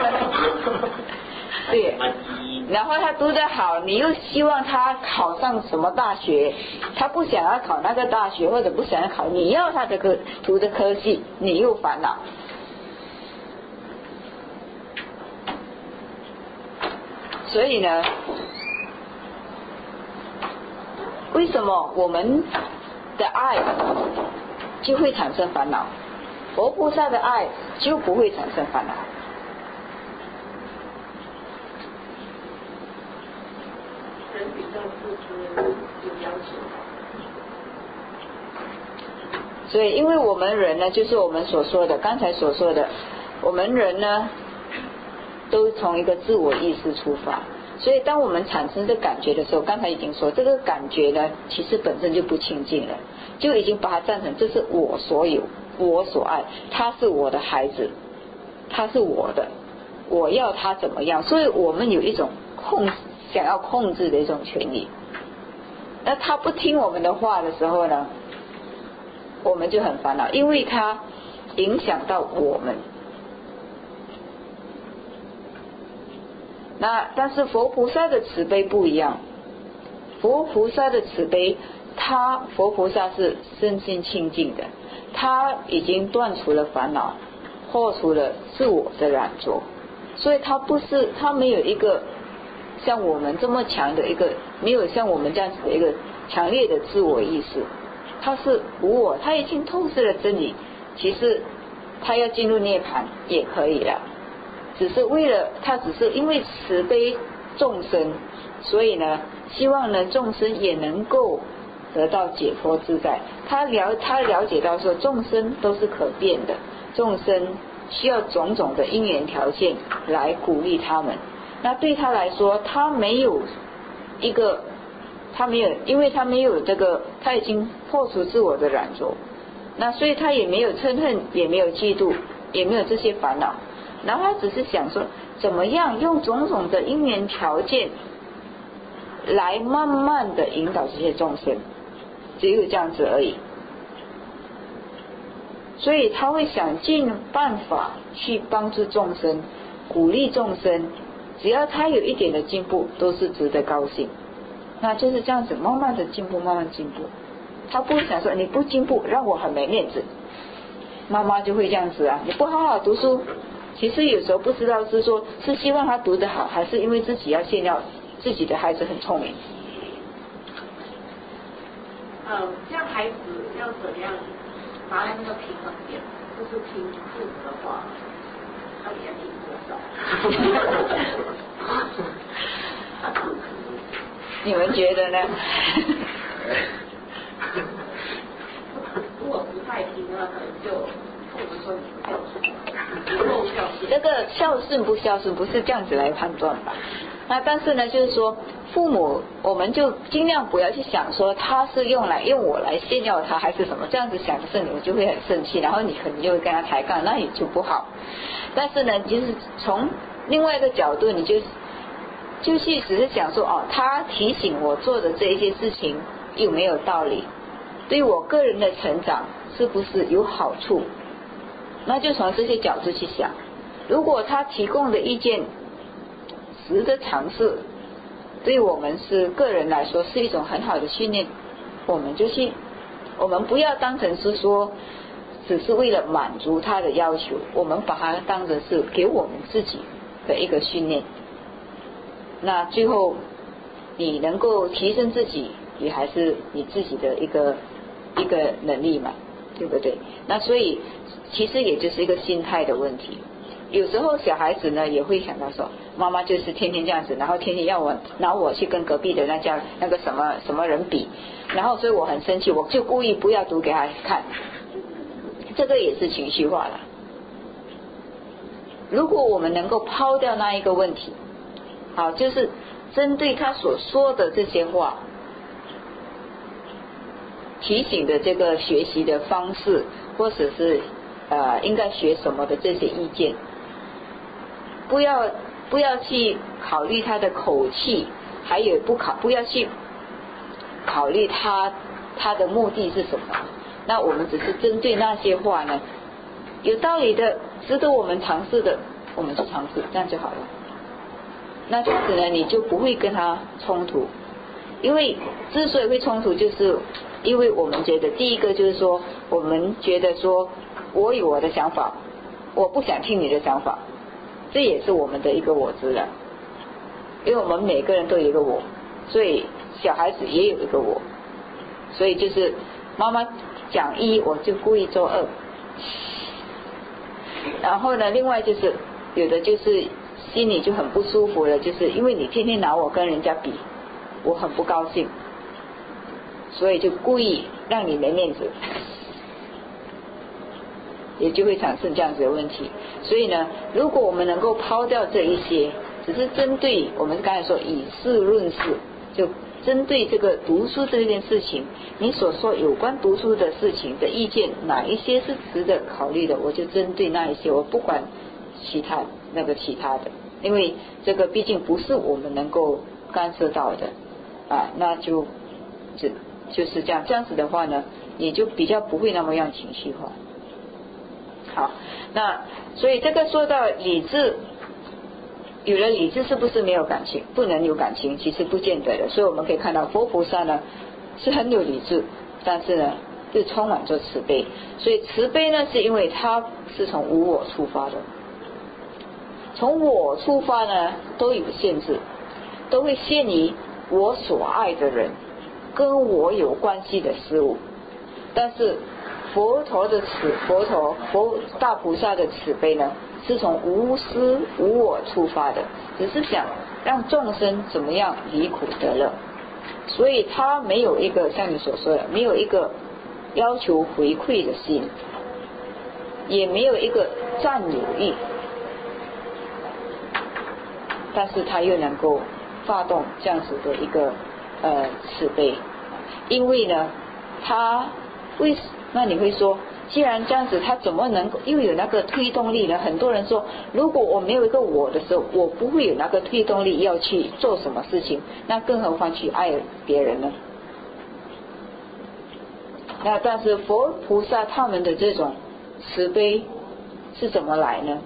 S1: 对，然后他读得好，你又希望他考上什么大学，他不想要考那个大学，或者不想要考你要他的科读的科系，你又烦恼。所以呢， 为什么我们的爱就会产生烦恼，佛菩萨的爱就不会产生烦恼？
S2: 人比较自私，有要求。
S1: 所以因为我们人呢，就是我们所说的刚才所说的，我们人呢都从一个自我意识出发，所以当我们产生这感觉的时候，刚才已经说这个感觉呢其实本身就不清净了，就已经把它当成这是我所有，我所爱，他是我的孩子，他是我的，我要他怎么样，所以我们有一种控想要控制的一种权利。那他不听我们的话的时候呢，我们就很烦恼，因为它影响到我们。那但是佛菩萨的慈悲不一样，佛菩萨的慈悲，他佛菩萨是身心清净的，他已经断除了烦恼，破除了自我的染着，所以他不是他没有一个像我们这么强的一个，没有像我们这样子的一个强烈的自我意识，他是无我，他已经透视了真理，其实他要进入涅槃也可以了，只是为了他只是因为慈悲众生，所以呢希望呢众生也能够得到解脱自在。他了他了解到说众生都是可变的，众生需要种种的因缘条件来鼓励他们。那对他来说，他没有一个他没有，因为他没有这个，他已经破除自我的染着，那所以他也没有嗔恨，也没有嫉妒，也没有这些烦恼，然后他只是想说怎么样用种种的因缘条件来慢慢的引导这些众生，只有这样子而已。所以他会想尽办法去帮助众生，鼓励众生，只要他有一点的进步都是值得高兴。那就是这样子慢慢的进步，慢慢进步。他不会想说你不进步让我很没面子，妈妈就会这样子啊，你不好好读书，其实有时候不知道是说是希望他读得好，还是因为自己要炫耀自己的孩子很聪明。
S2: 呃，这样孩子要怎么样拿来那个平衡点，就是听父母的话，到底要听多少？
S1: 你们觉得呢？
S2: 如果不太听的话，可能就父母说你不孝顺，不够孝顺。
S1: 这个孝顺不孝顺不是这样子来判断吧？那但是呢，就是说父母，我们就尽量不要去想说他是用来用我来炫耀他还是什么，这样子想的时候你就会很生气，然后你可能就会跟他抬杠，那也就不好。但是呢，就是从另外一个角度，你就就是只是想说哦，他提醒我做的这一些事情有没有道理，对我个人的成长是不是有好处，那就从这些角度去想。如果他提供的意见值得尝试，对我们是个人来说是一种很好的训练，我们就去，我们不要当成是说只是为了满足他的要求，我们把它当成是给我们自己的一个训练。那最后你能够提升自己，也还是你自己的一个一个能力嘛，对不对？那所以其实也就是一个心态的问题。有时候小孩子呢也会想到说，妈妈就是天天这样子，然后天天要我拿我去跟隔壁的那家那个什么什么人比，然后所以我很生气，我就故意不要读给他看，这个也是情绪化了。如果我们能够抛掉那一个问题，好，就是针对他所说的这些话，提醒的这个学习的方式，或者是呃应该学什么的这些意见，不要不要去考虑他的口气，还有不考不要去考虑他他的目的是什么。那我们只是针对那些话呢，有道理的，值得我们尝试的，我们去尝试，这样就好了。那这样子呢，你就不会跟他冲突。因为之所以会冲突，就是因为我们觉得第一个就是说，我们觉得说我有我的想法，我不想听你的想法，这也是我们的一个我执了。因为我们每个人都有一个我，所以小孩子也有一个我， 所以就是妈妈讲一，我就故意做二。然后呢，另外就是有的就是心里就很不舒服了，就是因为你天天拿我跟人家比，我很不高兴，所以就故意让你没面子，也就会产生这样子的问题。所以呢，如果我们能够抛掉这一些，只是针对我们刚才说以事论事，就针对这个读书这件事情，你所说有关读书的事情的意见，哪一些是值得考虑的，我就针对那一些，我不管其他那个其他的，因为这个毕竟不是我们能够干涉到的啊，那就就就是这样，这样子的话呢，也就比较不会那么样情绪化。好，那所以这个说到理智，有了理智是不是没有感情？不能有感情，其实不见得的。所以我们可以看到佛菩萨呢是很有理智，但是呢是充满着慈悲。所以慈悲呢是因为它是从无我出发的，从我出发呢都有限制，都会限于我所爱的人跟我有关系的事物。但是佛陀的慈佛陀佛大菩萨的慈悲呢是从无私无我出发的，只是想让众生怎么样离苦得乐，所以他没有一个像你所说的，没有一个要求回馈的心，也没有一个占有欲，但是他又能够发动这样子的一个呃慈悲。因为呢他为那你会说，既然这样子，他怎么能够又有那个推动力呢？很多人说，如果我没有一个我的时候，我不会有那个推动力要去做什么事情，那更何况去爱别人呢？那但是佛菩萨他们的这种慈悲是怎么来呢？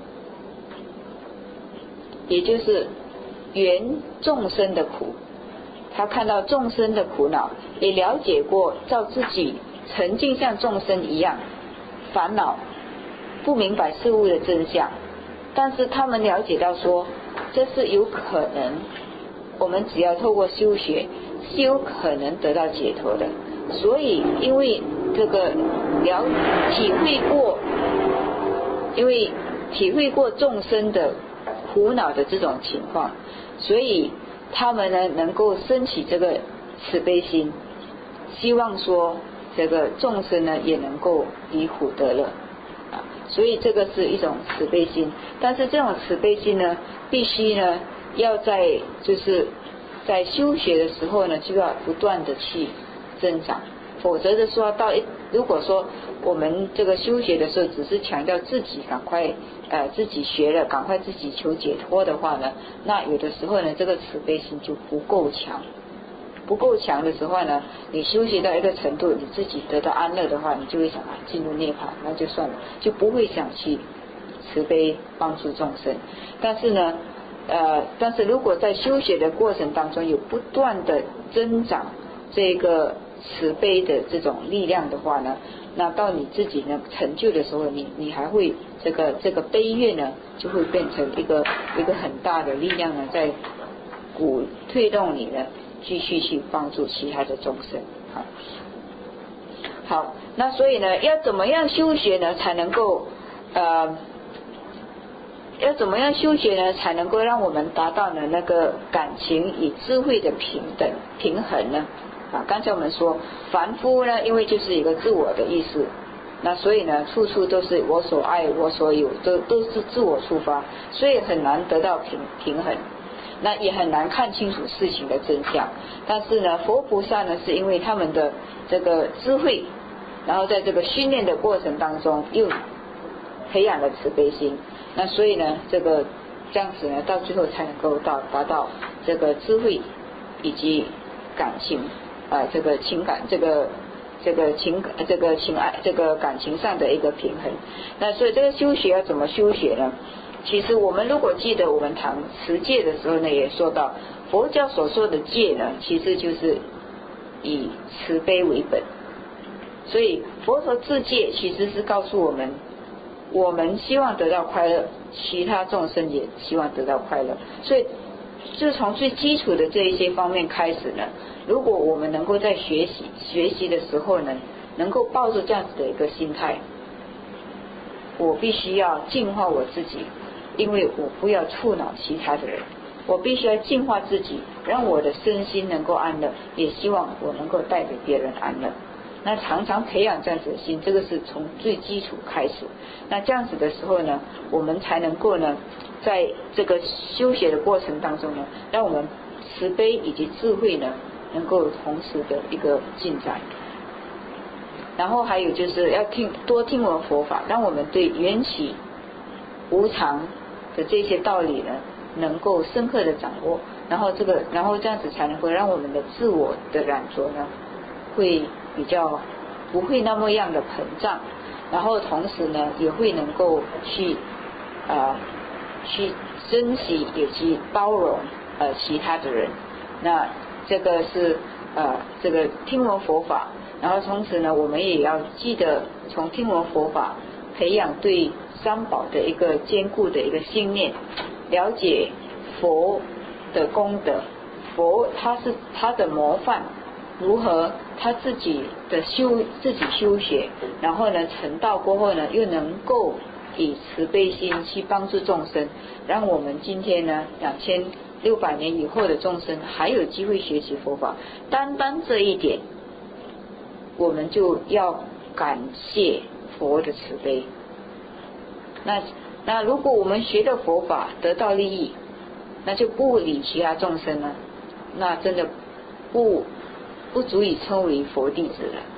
S1: 也就是缘众生的苦，他看到众生的苦恼，也了解过照自己曾经像众生一样烦恼，不明白事物的真相，但是他们了解到说这是有可能，我们只要透过修学是有可能得到解脱的。所以因为这个了体会过，因为体会过众生的苦恼的这种情况，所以他们呢能够升起这个慈悲心，希望说这个众生呢也能够离苦得乐啊，所以这个是一种慈悲心。但是这种慈悲心呢，必须呢要在就是在修学的时候呢，就要不断的去增长，否则的说到如果说我们这个修学的时候只是强调自己赶快呃自己学了赶快自己求解脱的话呢，那有的时候呢这个慈悲心就不够强。不够强的时候呢，你修习到一个程度，你自己得到安乐的话，你就会想啊进入涅槃，那就算了，就不会想去慈悲帮助众生。但是呢呃，但是如果在修学的过程当中有不断的增长这个慈悲的这种力量的话呢，那到你自己呢成就的时候，你你还会这个这个悲愿呢就会变成一个一个很大的力量呢，在鼓推动你呢继续去帮助其他的众生。好，好，那所以呢，要怎么样修学呢，才能够呃，要怎么样修学呢，才能够让我们达到呢那个感情与智慧的平等平衡呢？啊，刚才我们说凡夫呢，因为就是一个自我的意识，那所以呢，处处都是我所爱我所有，都都是自我出发，所以很难得到平平衡。那也很难看清楚事情的真相。但是呢，佛菩萨呢是因为他们的这个智慧，然后在这个训练的过程当中又培养了慈悲心，那所以呢这个这样子呢到最后才能够到达到这个智慧以及感情啊、呃、这个情感这个这个情感这个情爱这个感情上的一个平衡。那所以这个修学要怎么修学呢？其实我们如果记得我们谈持戒的时候呢，也说到佛教所说的戒呢，其实就是以慈悲为本。所以佛陀自戒其实是告诉我们，我们希望得到快乐，其他众生也希望得到快乐。所以就从最基础的这一些方面开始呢，如果我们能够在学习学习的时候呢，能够抱着这样子的一个心态，我必须要净化我自己，因为我不要触恼其他的人，我必须要净化自己，让我的身心能够安乐，也希望我能够带给别人安乐。那常常培养这样子的心，这个是从最基础开始。那这样子的时候呢，我们才能够呢，在这个修学的过程当中呢，让我们慈悲以及智慧呢，能够同时的一个进展。然后还有就是要听多听闻佛法，让我们对缘起无常的这些道理呢，能够深刻的掌握。然后这个，然后这样子才能够让我们的自我的染着呢，会比较不会那么样的膨胀，然后同时呢也会能够去呃去珍惜以及包容呃其他的人。那这个是呃这个听闻佛法，然后同时呢我们也要记得从听闻佛法培养对三宝的一个坚固的一个信念，了解佛的功德，佛他是他的模范，如何他自己的修自己修学，然后呢成道过后呢又能够以慈悲心去帮助众生，让我们今天呢两千六百年以后的众生还有机会学习佛法。单单这一点我们就要感谢佛的慈悲。那那如果我们学的佛法得到利益，那就不理其他众生了，那真的不不足以称为佛弟子了。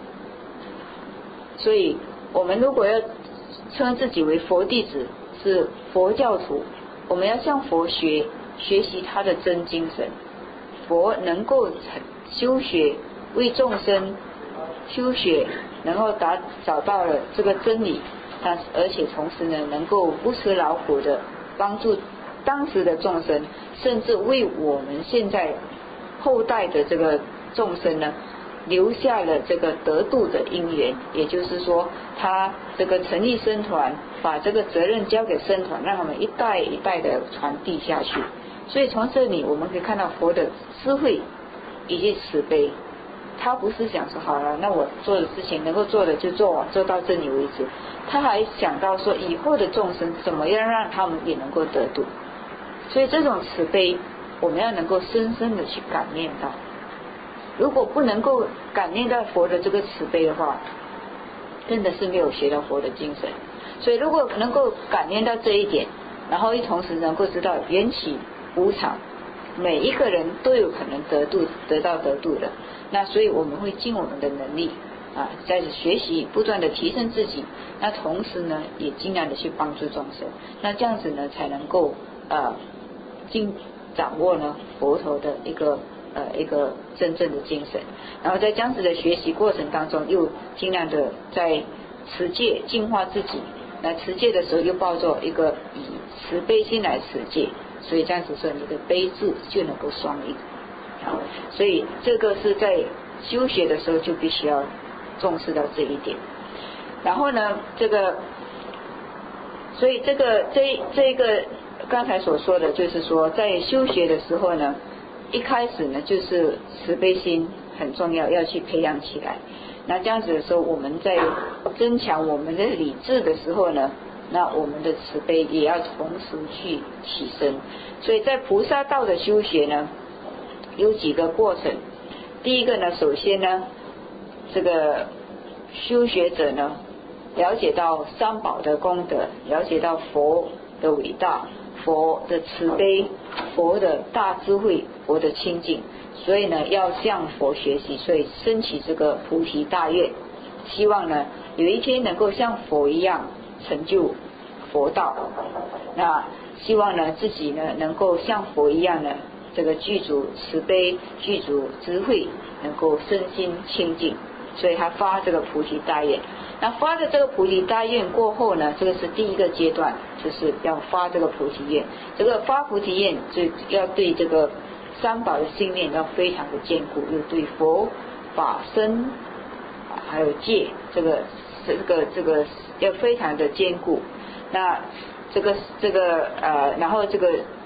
S1: 所以我们如果要称自己为佛弟子，是佛教徒，我们要向佛学学习他的真精神。佛能够修学为众生修学，能够达找到了这个真理，但是而且同时呢能够不辞劳苦的帮助当时的众生，甚至为我们现在后代的这个众生呢留下了这个得度的因缘。也就是说他这个成立僧团，把这个责任交给僧团，让他们一代一代的传递下去。所以从这里我们可以看到佛的智慧以及慈悲，他不是想说好了那我做的事情能够做的就做完，做到这里为止，他还想到说以后的众生怎么样让他们也能够得度。所以这种慈悲我们要能够深深的去感念到，如果不能够感念到佛的这个慈悲的话，真的是没有学到佛的精神。所以如果能够感念到这一点，然后一同时能够知道缘起无常，每一个人都有可能得度得到得度的，那所以我们会尽我们的能力啊，在学习不断的提升自己，那同时呢也尽量的去帮助众生，那这样子呢才能够呃尽掌握呢佛陀的一个呃一个真正的精神。然后在这样子的学习过程当中，又尽量的在持戒净化自己，那持戒的时候又抱着一个以慈悲心来持戒，所以这样子说你的悲智就能够双赢。好，所以这个是在修学的时候就必须要重视到这一点。然后呢这个所以这个这这个刚才所说的就是说在修学的时候呢，一开始呢就是慈悲心很重要，要去培养起来。那这样子的时候，我们在增强我们的理智的时候呢，那我们的慈悲也要同时去提升。所以在菩萨道的修学呢有几个过程。第一个呢，首先呢这个修学者呢了解到三宝的功德，了解到佛的伟大，佛的慈悲，佛的大智慧，佛的清净，所以呢要向佛学习，所以升起这个菩提大愿，希望呢有一天能够像佛一样成就佛道。那希望呢自己呢能够像佛一样呢这个具足慈悲，具足智慧，能够身心清净，所以他发这个菩提大愿。那发的这个菩提大愿过后呢，这个是第一个阶段，就是要发这个菩提愿。这个发菩提愿就要对这个三宝的信念要非常的坚固，又对佛法身还有戒这个这个这个要非常的坚固。那这个这个呃然后这个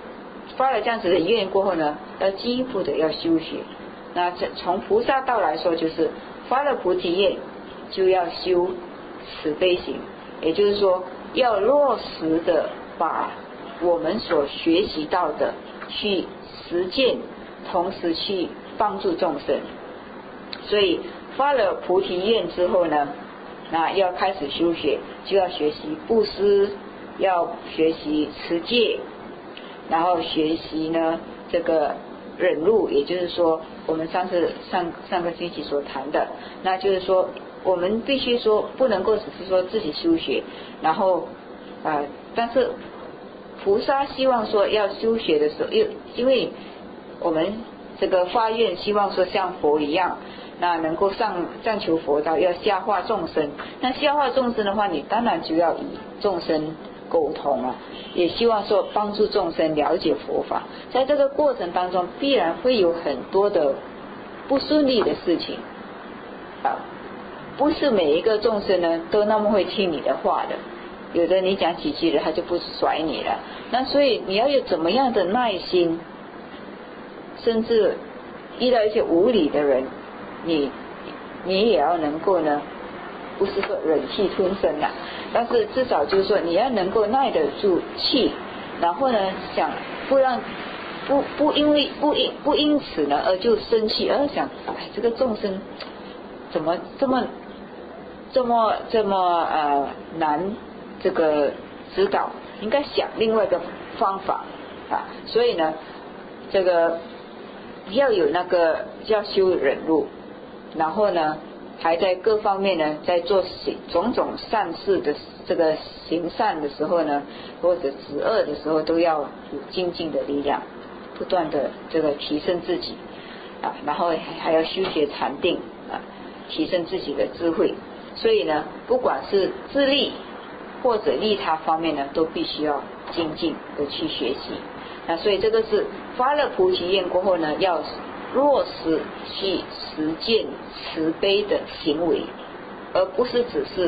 S1: 发了这样子的愿过后呢，要进一步的要修学。那从菩萨道来说，就是发了菩提愿就要修慈悲行，也就是说要落实的把我们所学习到的去实践，同时去帮助众生。所以发了菩提愿之后呢，那要开始修学，就要学习布施，要学习持戒，然后学习呢这个忍辱，也就是说我们上次上上个星期所谈的，那就是说我们必须说不能够只是说自己修学，然后啊、呃，但是菩萨希望说要修学的时候，因因为我们这个发愿希望说像佛一样，那能够上上求佛道，要下化众生。那下化众生的话，你当然就要与众生沟通啊，也希望说帮助众生了解佛法。在这个过程当中，必然会有很多的不顺利的事情啊，不是每一个众生呢都那么会听你的话的。有的你讲几句了，他就不甩你了。那所以你要有怎么样的耐心，甚至遇到一些无理的人，你你也要能够呢，不是说忍气吞声啦，但是至少就是说你要能够耐得住气，然后呢想不让不不因为不因不因此呢而就生气，而想哎这个众生怎么这么这么这么呃难这个指导，应该想另外一个方法啊。所以呢这个要有那个要修忍辱，然后呢还在各方面呢在做种种善事的这个行善的时候呢，或者止恶的时候，都要有精进的力量，不断的这个提升自己啊，然后还要修学禅定啊，提升自己的智慧。所以呢不管是自利或者利他方面呢，都必须要精进的去学习。那所以这个是发了菩提愿过后呢，要落实去实践慈悲的行为，而不是只是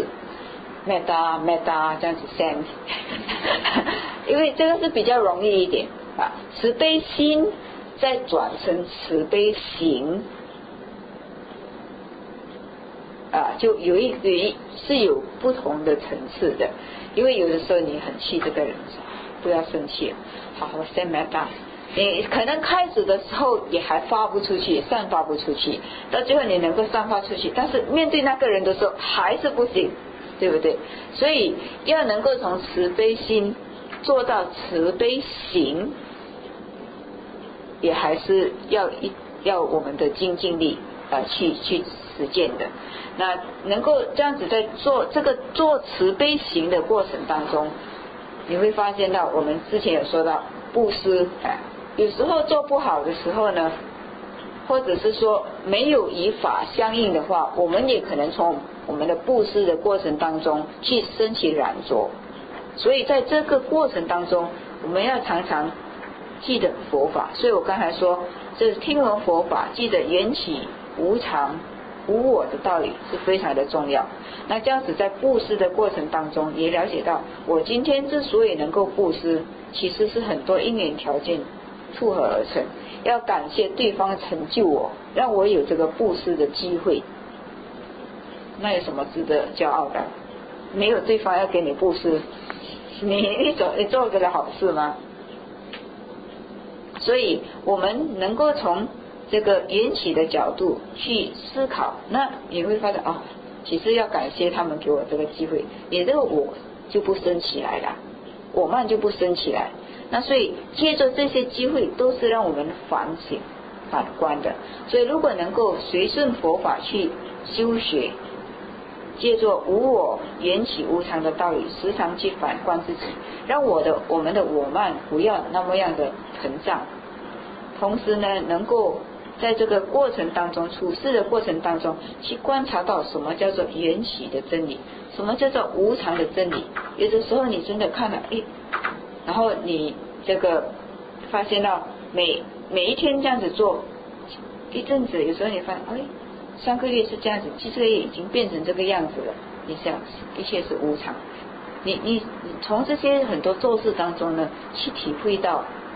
S1: metta metta 这样子 send 因为这个是比较容易一点啊，慈悲心再转成慈悲行啊，就有一有一是有不同的层次的。因为有的时候你很气这个人，不要生气，好好 send metta，你可能开始的时候也还发不出去，散发不出去，到最后你能够散发出去，但是面对那个人的时候还是不行，对不对？所以要能够从慈悲心做到慈悲行，也还是要一要我们的精进力啊、呃、去去实践的。那能够这样子在做这个做慈悲行的过程当中，你会发现到我们之前有说到布施，哎，有时候做不好的时候呢，或者是说没有以法相应的话，我们也可能从我们的布施的过程当中去升起染着。所以在这个过程当中，我们要常常记得佛法。所以我刚才说，这听闻佛法，记得缘起无常无我的道理是非常的重要。那这样子在布施的过程当中，也了解到我今天之所以能够布施，其实是很多因缘条件凑合而成，要感谢对方成就我，让我有这个布施的机会。那有什么值得骄傲的？没有对方要给你布施，你你做你做得了好事吗？所以我们能够从这个缘起的角度去思考，那你会发现哦，其实要感谢他们给我这个机会，也这个我就不生起来了，我慢就不生起来。那所以借着这些机会都是让我们反省反观的。所以如果能够随顺佛法去修学，借助无我缘起无常的道理，时常去反观自己，让我的我们的我慢不要那么样的膨胀，同时呢能够在这个过程当中处事的过程当中去观察到什么叫做缘起的真理，什么叫做无常的真理。有的时候你真的看了诶，然后你这个发现到每每一天这样子做一阵子，有时候你发现哎，上个月是这样子，这个月已经变成这个样子了，你想一切是无常。你你你从这些很多做事当中呢，去体会到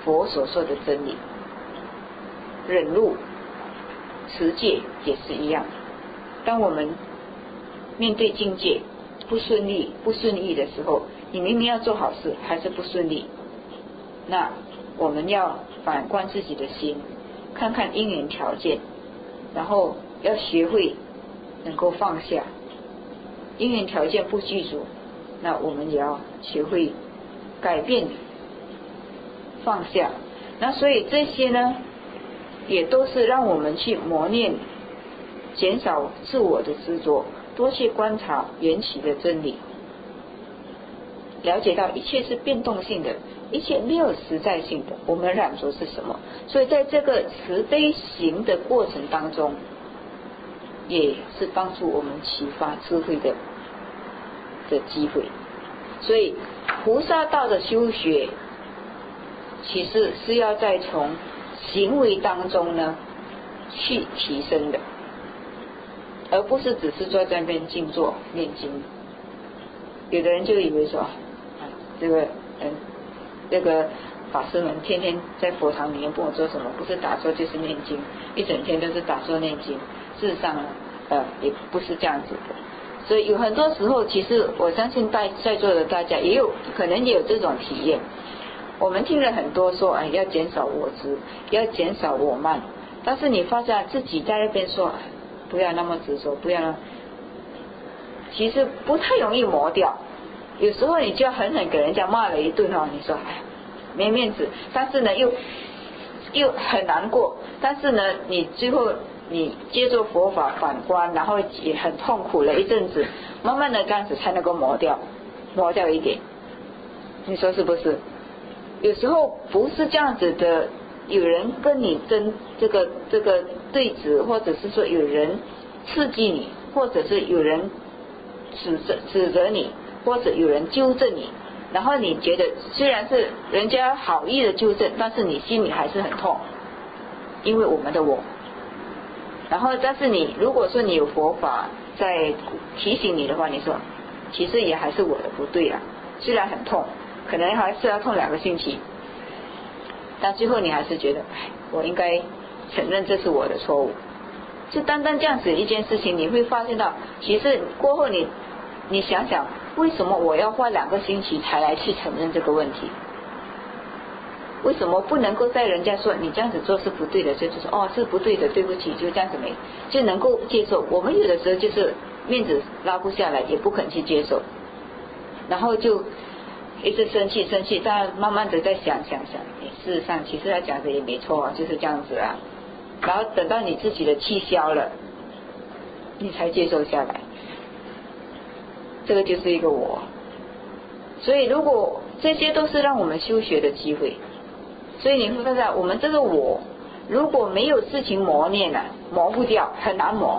S1: 佛所说的真理。忍辱、持戒也是一样。当我们面对境界不顺利、不顺意的时候，你明明要做好事，还是不顺利，那我们要反观自己的心，看看因缘条件，然后要学会能够放下。因缘条件不具足，那我们也要学会改变，放下。那所以这些呢，也都是让我们去磨练，减少自我的执着，多去观察缘起的真理，了解到一切是变动性的，一切没有实在性的，我们染着是什么。所以在这个慈悲行的过程当中，也是帮助我们启发智慧的的机会。所以菩萨道的修学，其实是要在从行为当中呢去提升的，而不是只是坐在那边静坐念经。有的人就以为说，啊，这个嗯，这个法师们天天在佛堂里面不管做什么，不是打坐就是念经，一整天都是打坐念经。事实上呢，呃，也不是这样子的。所以有很多时候，其实我相信在在座的大家也有可能也有这种体验。我们听了很多说，哎，要减少我执，要减少我慢，但是你发现自己在那边说，不要那么执着，不要那，其实不太容易磨掉。有时候你就要狠狠给人家骂了一顿哦，你说哎，没面子，但是呢又又很难过，但是呢你最后你接受佛法反观，然后也很痛苦了一阵子，慢慢的这样子才能够磨掉，磨掉一点。你说是不是？有时候不是这样子的，有人跟你争这个这个对峙，或者是说有人刺激你，或者是有人指责指责你，或者有人纠正你，然后你觉得虽然是人家好意的纠正，但是你心里还是很痛，因为我们的我。然后但是你如果说你有佛法在提醒你的话，你说其实也还是我的不对啊，虽然很痛，可能还是要痛两个星期，但最后你还是觉得，哎，我应该承认这是我的错误。就单单这样子一件事情，你会发现到，其实过后你你想想，为什么我要花两个星期才来去承认这个问题？为什么不能够在人家说你这样子做是不对的，就就说哦是不对的，对不起，就这样子没就能够接受。我们有的时候就是面子拉不下来，也不肯去接受，然后就一直生气生气，但慢慢的在想想想，事实上其实他讲的也没错啊，就是这样子啊。然后等到你自己的气消了，你才接受下来，这个就是一个我。所以如果这些都是让我们修学的机会，所以你会发现我们这个我如果没有事情磨练了，磨不掉，很难磨。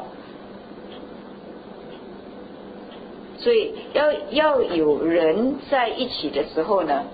S1: 所以要要有人在一起的时候呢，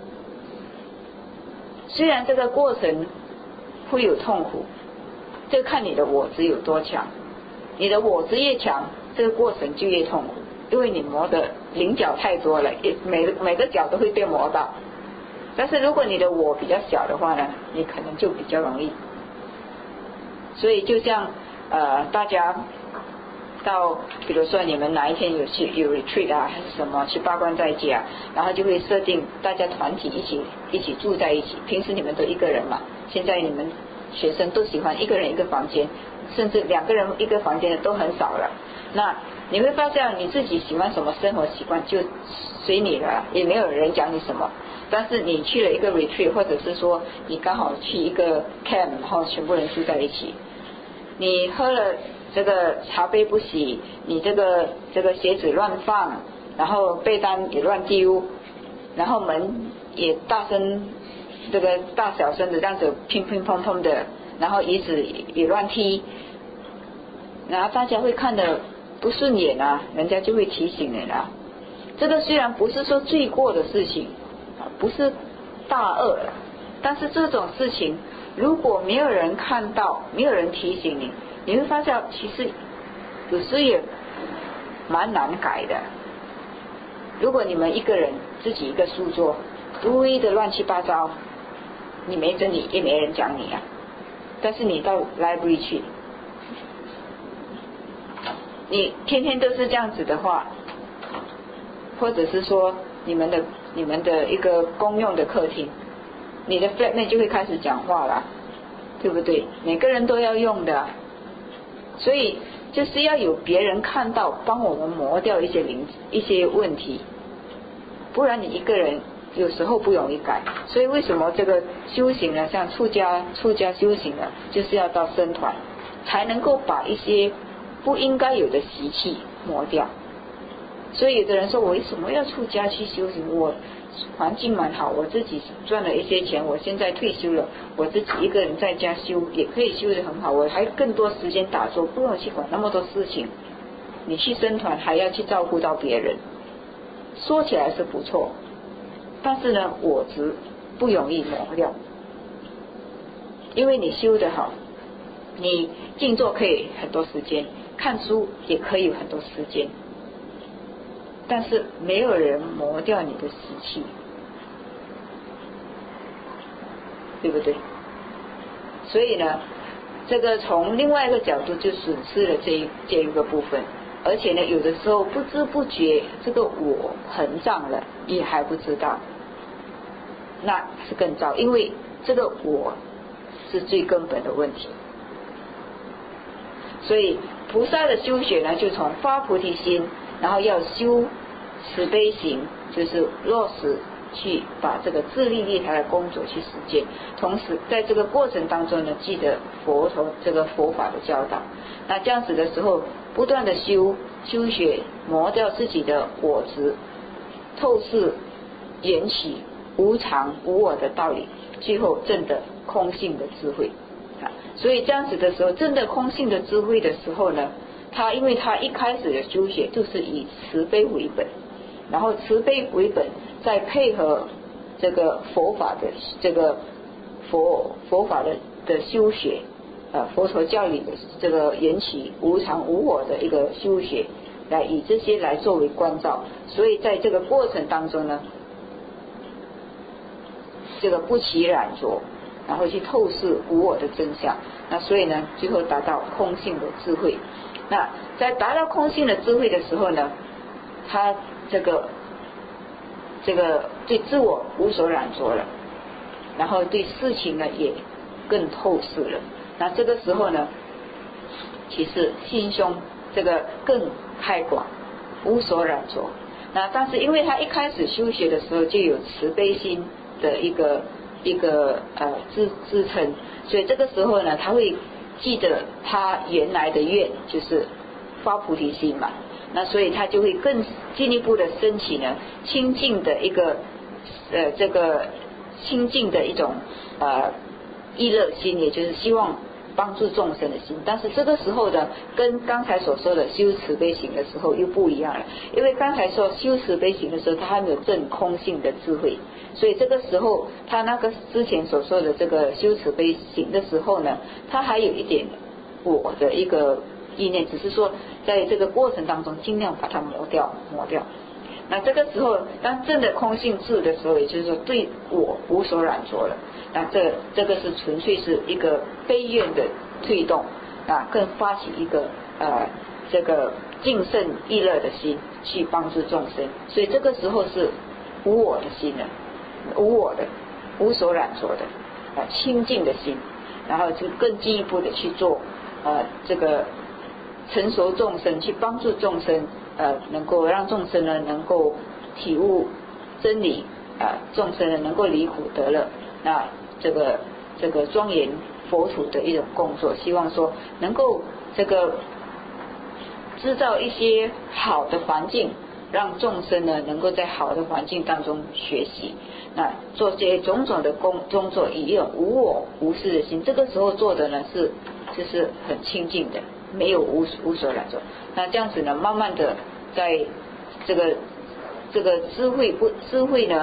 S1: 虽然这个过程会有痛苦，这看你的我执有多强。你的我执越强，这个过程就越痛苦，因为你磨的棱角太多了，每每个角都会被磨到。但是如果你的我比较小的话呢，你可能就比较容易。所以就像呃大家到比如说你们哪一天有去有 retreat 啊还是什么，去八关斋戒啊，然后就会设定大家团体一起一起住在一起。平时你们都一个人嘛，现在你们学生都喜欢一个人一个房间，甚至两个人一个房间的都很少了。那你会发现你自己喜欢什么生活习惯就随你了，也没有人讲你什么。但是你去了一个 retreat， 或者是说你刚好去一个 camp， 然后全部人住在一起，你喝了这个茶杯不洗，你这个这个鞋子乱放，然后被单也乱丢，然后门也大声这个大小声的这样子乒乒乓乓的，然后椅子也乱踢，然后大家会看得不顺眼啊，人家就会提醒你啦。这个虽然不是说罪过的事情，不是大恶了，但是这种事情如果没有人看到，没有人提醒你，你会发现其实有时也蛮难改的。如果你们一个人自己一个书桌堆的乱七八糟， 你没真理也没人讲你啊。但是你到 library 去，你天天都是这样子的话，或者是说你们的你们的一个公用的客厅，你的 flatmate 就会开始讲话了，对不对？每个人都要用的，所以就是要有别人看到，帮我们磨掉一些零一些问题，不然你一个人有时候不容易改。所以为什么这个修行呢？像出家出家修行呢，就是要到僧团，才能够把一些不应该有的习气磨掉。所以有的人说，我为什么要出家去修行？我环境蛮好，我自己赚了一些钱，我现在退休了，我自己一个人在家修也可以修得很好，我还更多时间打坐，不用去管那么多事情。你去僧团还要去照顾到别人，说起来是不错，但是呢，我执不容易磨掉，因为你修得好，你静坐可以很多时间，看书也可以有很多时间，但是没有人磨掉你的习气，对不对？所以呢，这个从另外一个角度就损失了这一这一个部分，而且呢，有的时候不知不觉这个我膨胀了，你还不知道，那是更糟，因为这个我是最根本的问题。所以菩萨的修学呢，就从发菩提心，然后要修慈悲行，就是落实去把这个自利利他的工作去实践，同时在这个过程当中呢，记得佛陀这个佛法的教导。那这样子的时候，不断的修修学，磨掉自己的我执，透视缘起无常无我的道理，最后证得空性的智慧。所以这样子的时候，证得空性的智慧的时候呢，他因为他一开始的修学就是以慈悲为本，然后慈悲为本，再配合这个佛法的这个佛佛法的的修学，呃，佛陀教理的这个缘起无常无我的一个修学，来以这些来作为关照。所以在这个过程当中呢，这个不起染着，然后去透视无我的真相，那所以呢，最后达到空性的智慧。那在达到空性的智慧的时候呢，他这个这个对自我无所染着了，然后对事情呢也更透视了。那这个时候呢，其实心胸这个更开广，无所染着。那但是因为他一开始修学的时候就有慈悲心的一个一个呃支支撑，所以这个时候呢，他会记得他原来的愿就是发菩提心嘛，那所以他就会更进一步的升起呢清净的一个呃这个清净的一种呃意乐心，也就是希望帮助众生的心。但是这个时候呢，跟刚才所说的修慈悲行的时候又不一样了，因为刚才说修慈悲行的时候，他还没有证空性的智慧，所以这个时候他那个之前所说的这个修慈悲行的时候呢，他还有一点我的一个意念，只是说在这个过程当中尽量把它磨掉磨掉。那这个时候当证的空性智的时候，也就是说对我无所染着了，那这这个是纯粹是一个悲愿的推动啊，更发起一个呃这个敬胜意乐的心去帮助众生，所以这个时候是无我的心了，无我的无所染着的啊清净的心，然后就更进一步的去做呃这个成熟众生，去帮助众生呃能够让众生呢能够体悟真理啊，众生呢能够离苦得乐，那这个这个庄严佛土的一种工作，希望说能够这个制造一些好的环境，让众生呢能够在好的环境当中学习，那做这些种种的工工作，以一种无我无事的心，这个时候做的呢是就是很清净的，没有无无所染着。那这样子呢，慢慢的在这个这个智慧不智慧呢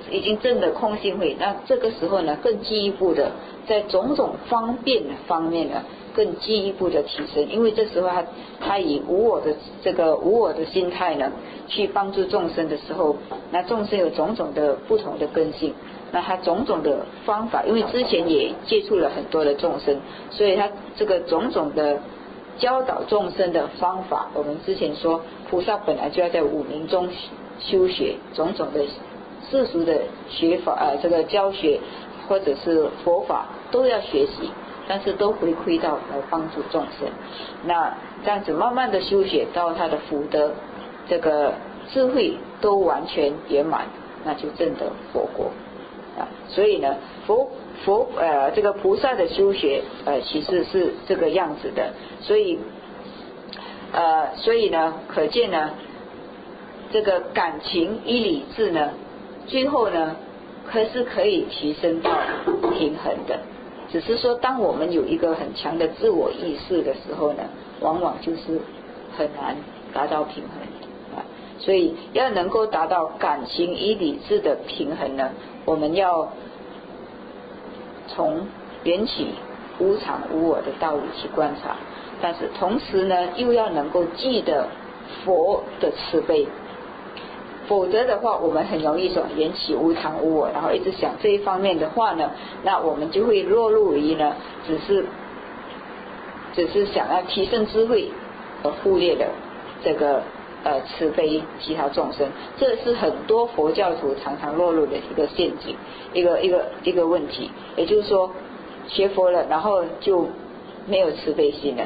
S1: 已经证的空性慧，那这个时候呢，更进一步的在种种方便的方面呢，更进一步的提升。因为这时候他他以无我的这个无我的心态呢，去帮助众生的时候，那众生有种种的不同的根性，那他种种的方法，因为之前也接触了很多的众生，所以他这个种种的教导众生的方法，我们之前说菩萨本来就要在五明中修学种种的世俗的学法，呃，这个教学或者是佛法都要学习，但是都回馈到来帮助众生。那这样子慢慢的修学到他的福德、这个智慧都完全圆满，那就证得佛国啊。所以呢，佛佛呃这个菩萨的修学呃其实是这个样子的。所以呃所以呢，可见呢，这个感情与理智呢，最后呢，可是可以提升到平衡的。只是说，当我们有一个很强的自我意识的时候呢，往往就是很难达到平衡啊。所以要能够达到感情与理智的平衡呢，我们要从缘起无常无我的道理去观察，但是同时呢，又要能够记得佛的慈悲。否则的话，我们很容易说缘起无常无我，然后一直想这一方面的话呢，那我们就会落入于呢，只是只是想要提升智慧，而忽略了这个呃慈悲其他众生。这是很多佛教徒常常落入的一个陷阱，一个一个一个问题。也就是说，学佛了，然后就没有慈悲心了。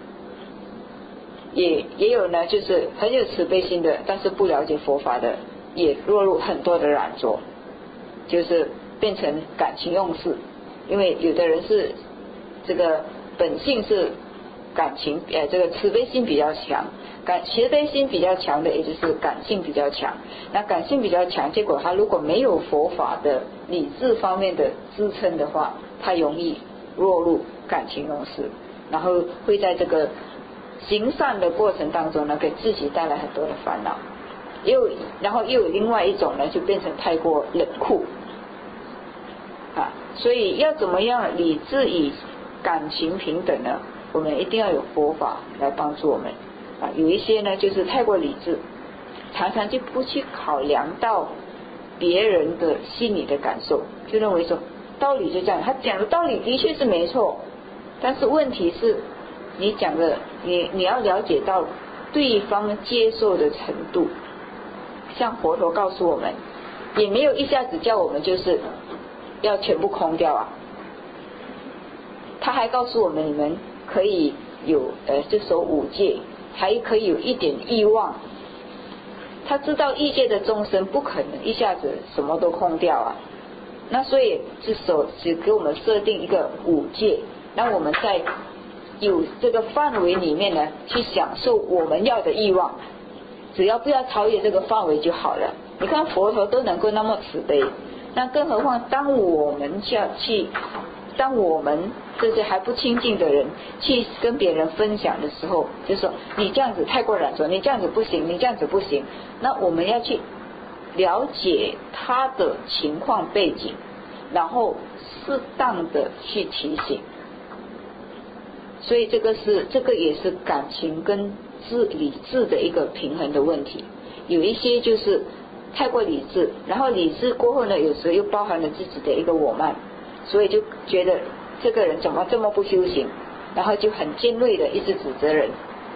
S1: 也也有呢，就是很有慈悲心的，但是不了解佛法的，也落入很多的染着，就是变成感情用事。因为有的人是这个本性是感情，呃，这个慈悲心比较强，感慈悲心比较强的，也就是感性比较强。那感性比较强，结果他如果没有佛法的理智方面的支撑的话，他容易落入感情用事，然后会在这个行善的过程当中呢，给自己带来很多的烦恼。又然后又有另外一种呢，就变成太过冷酷啊。所以要怎么样理智与感情平等呢？我们一定要有佛法来帮助我们啊。有一些呢，就是太过理智，常常就不去考量到别人的心理的感受，就认为说道理就这样，他讲的道理的确是没错，但是问题是你讲的，你你要了解到对方接受的程度。像佛陀告诉我们，也没有一下子叫我们就是要全部空掉啊。他还告诉我们，你们可以有呃这守五戒，还可以有一点欲望。他知道欲界的众生不可能一下子什么都空掉啊，那所以是守只给我们设定一个五戒，那我们在有这个范围里面呢，去享受我们要的欲望，只要不要超越这个范围就好了。你看佛陀都能够那么慈悲，那更何况当我们下去，当我们这些还不亲近的人去跟别人分享的时候，就说你这样子太过染着，你这样子不行，你这样子不行。那我们要去了解他的情况背景，然后适当的去提醒。所以这个是这个也是感情跟智理智的一个平衡的问题。有一些就是太过理智，然后理智过后呢，有时候又包含了自己的一个我慢，所以就觉得这个人怎么这么不修行，然后就很尖锐的一直指责人，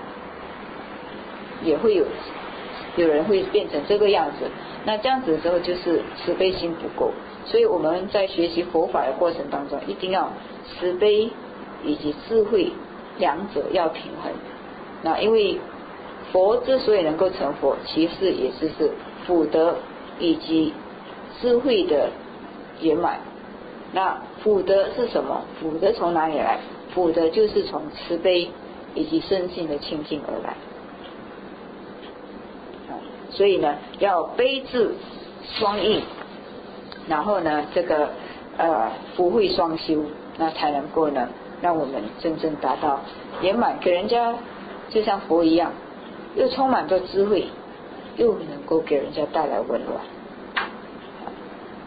S1: 也会有有人会变成这个样子。那这样子的时候就是慈悲心不够。所以我们在学习佛法的过程当中，一定要慈悲以及智慧两者要平衡。那因为佛之所以能够成佛，其实也是是福德以及智慧的圆满。那福德是什么？福德从哪里来？福德就是从慈悲以及身心的清净而来。所以呢，要悲智双运，然后呢，这个呃福慧双修，那才能够呢，让我们真正达到圆满，给人家就像佛一样，又充满着智慧，又能够给人家带来温暖。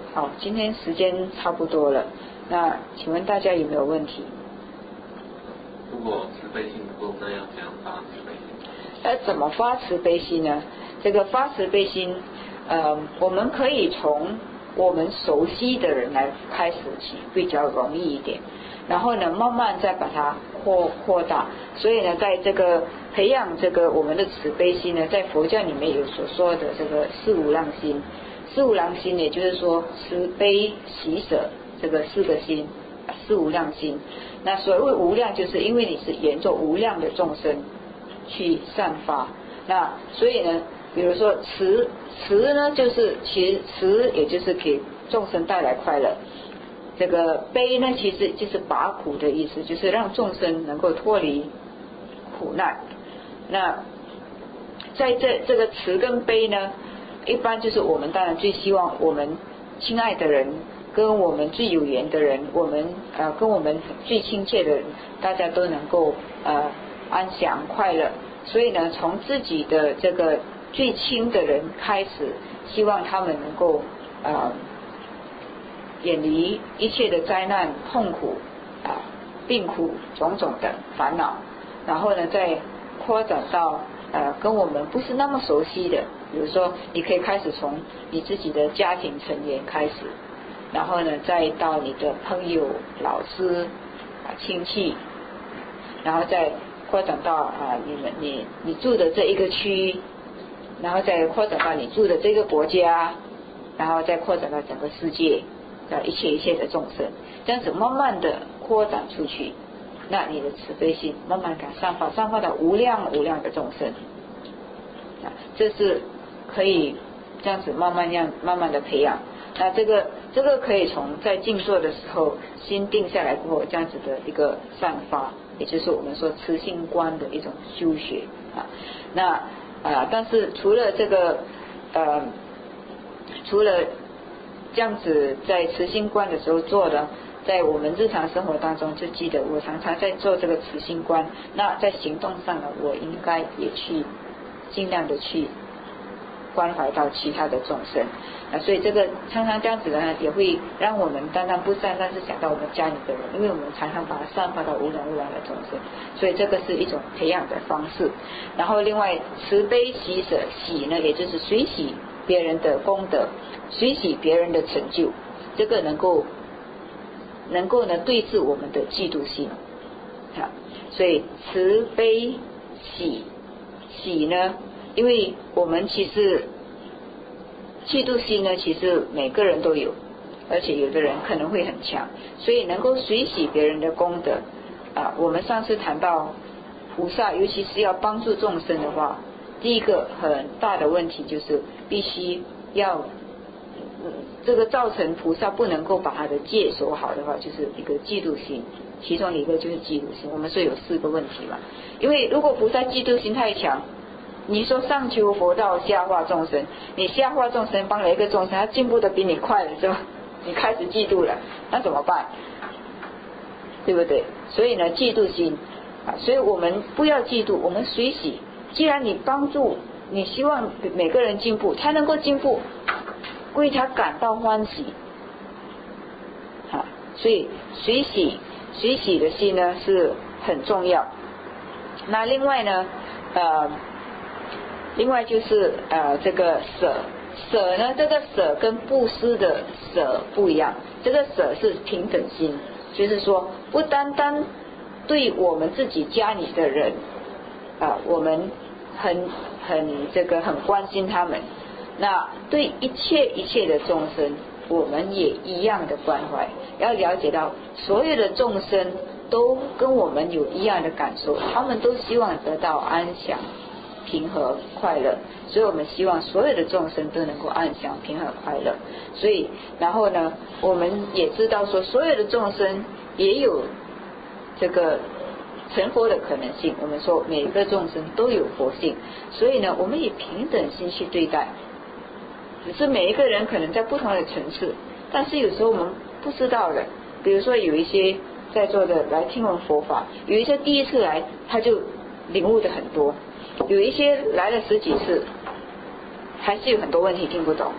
S1: 好，今天时间差不多了，那请问大家有没有问题？
S4: 如果慈悲心不够，那要怎样发慈悲心？
S1: 要怎么发慈悲心呢？这个发慈悲心，呃，我们可以从我们熟悉的人来开始起，比较容易一点。然后呢，慢慢再把它扩扩大。所以呢，在这个培养这个我们的慈悲心呢，在佛教里面有所说的这个四无量心。四无量心，也就是说慈悲喜舍这个四个心，四无量心。那所谓无量，就是因为你是沿着无量的众生去散发。那所以呢，比如说慈慈呢，就是其实慈也就是给众生带来快乐。这个悲呢，其实就是拔苦的意思，就是让众生能够脱离苦难。那在这这个慈跟悲呢，一般就是我们当然最希望我们亲爱的人跟我们最有缘的人，我们呃跟我们最亲切的人，大家都能够呃安详快乐。所以呢，从自己的这个最亲的人开始，希望他们能够呃远离一切的灾难痛苦啊、病苦种种的烦恼，然后呢再扩展到呃跟我们不是那么熟悉的，比如说你可以开始从你自己的家庭成员开始，然后呢再到你的朋友老师啊亲戚，然后再扩展到啊你们你你住的这一个区，然后再扩展到你住的这个国家，然后再扩展到整个世界的一切一切的众生，这样子慢慢的扩展出去，那你的慈悲心慢慢敢散发，散发到无量无量的众生，啊，这是可以这样子慢慢让慢慢的培养。那这个这个可以从在静坐的时候心定下来过后，这样子的一个散发，也就是我们说慈心观的一种修学啊。那啊、呃，但是除了这个呃，除了这样子在慈心观的时候做的，在我们日常生活当中就记得我常常在做这个慈心观，那在行动上呢，我应该也去尽量的去关怀到其他的众生啊，所以这个常常这样子呢，也会让我们单单不单单是想到我们家里的人，因为我们常常把它散发到无量无量的众生，所以这个是一种培养的方式。然后另外慈悲喜舍，喜呢也就是随喜别人的功德，随喜别人的成就，这个能够能够呢对治我们的嫉妒心啊。所以慈悲喜喜呢，因为我们其实嫉妒心呢，其实每个人都有，而且有的人可能会很强，所以能够随喜别人的功德啊。我们上次谈到菩萨，尤其是要帮助众生的话，第一个很大的问题就是必须要、嗯、这个造成菩萨不能够把他的戒守好的话，就是一个嫉妒心，其中一个就是嫉妒心。我们说有四个问题嘛，因为如果菩萨嫉妒心太强，你说上求佛道下化众生，你下化众生帮了一个众生，他进步的比你快了，是吧？你开始嫉妒了，那怎么办？对不对？所以呢，嫉妒心啊，所以我们不要嫉妒，我们随喜。既然你帮助，你希望每个人进步，他能够进步，为他感到欢喜啊，所以随喜随喜的心呢是很重要。那另外呢，呃。另外就是呃这个舍舍呢，这个舍跟布施的舍不一样，这个舍是平等心，就是说不单单对我们自己家里的人啊、呃，我们很很这个很关心他们，那对一切一切的众生，我们也一样的关怀，要了解到所有的众生都跟我们有一样的感受，他们都希望得到安详平和快乐，所以我们希望所有的众生都能够安详平和快乐。所以然后呢，我们也知道说所有的众生也有这个成佛的可能性，我们说每个众生都有佛性，所以呢我们以平等心去对待，只是每一个人可能在不同的层次，但是有时候我们不知道的，比如说有一些在座的来听闻佛法，有一些第一次来他就领悟的很多，有一些来了十几次还是有很多问题听不懂，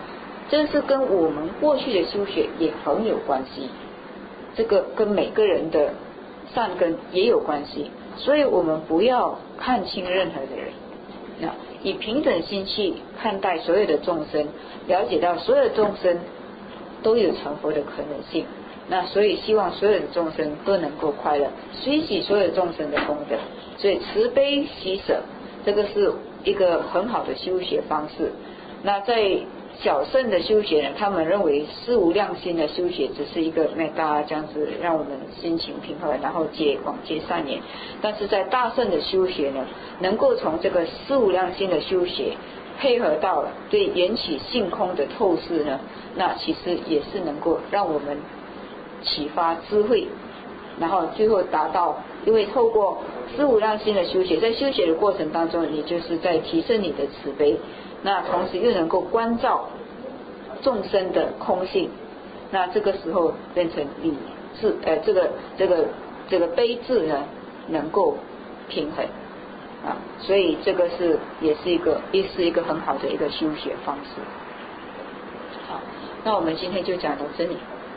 S1: 这是跟我们过去的修学也很有关系，这个跟每个人的善根也有关系，所以我们不要看清任何的人，那以平等心去看待所有的众生，了解到所有的众生都有成佛的可能性，那所以希望所有的众生都能够快乐，随喜所有众生的功德。所以慈悲喜舍，这个是一个很好的修学方式。那在小乘的修学呢，他们认为四无量心的修学只是一个那大家这样子让我们心情平和，然后结广结善缘。但是在大乘的修学呢，能够从这个四无量心的修学配合到了对缘起性空的透视呢，那其实也是能够让我们启发智慧，然后最后达到，因为透过四无量心的修学，在修学的过程当中，你就是在提升你的慈悲，那同时又能够关照众生的空性，那这个时候变成理智，呃，这个这个这个悲智呢能够平衡啊，所以这个是也是一个也是一个很好的一个修学方式。好，那我们今天就讲到这里，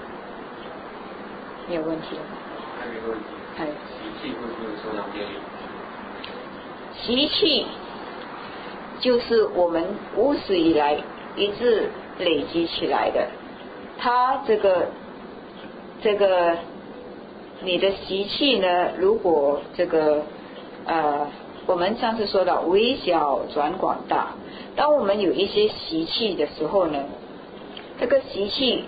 S1: 你有问题了吗？
S4: 还有一个问题，
S1: 哎，
S4: 习气会不会受到业力？
S1: 习气就是我们无始以来一直累积起来的，它这个这个你的习气呢，如果这个呃，我们上次说到微小转广大，当我们有一些习气的时候呢，这个习气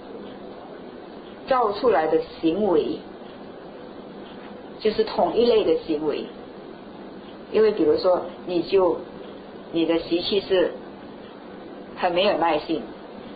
S1: 造出来的行为就是同一类的行为，因为比如说你就你的习气是很没有耐性，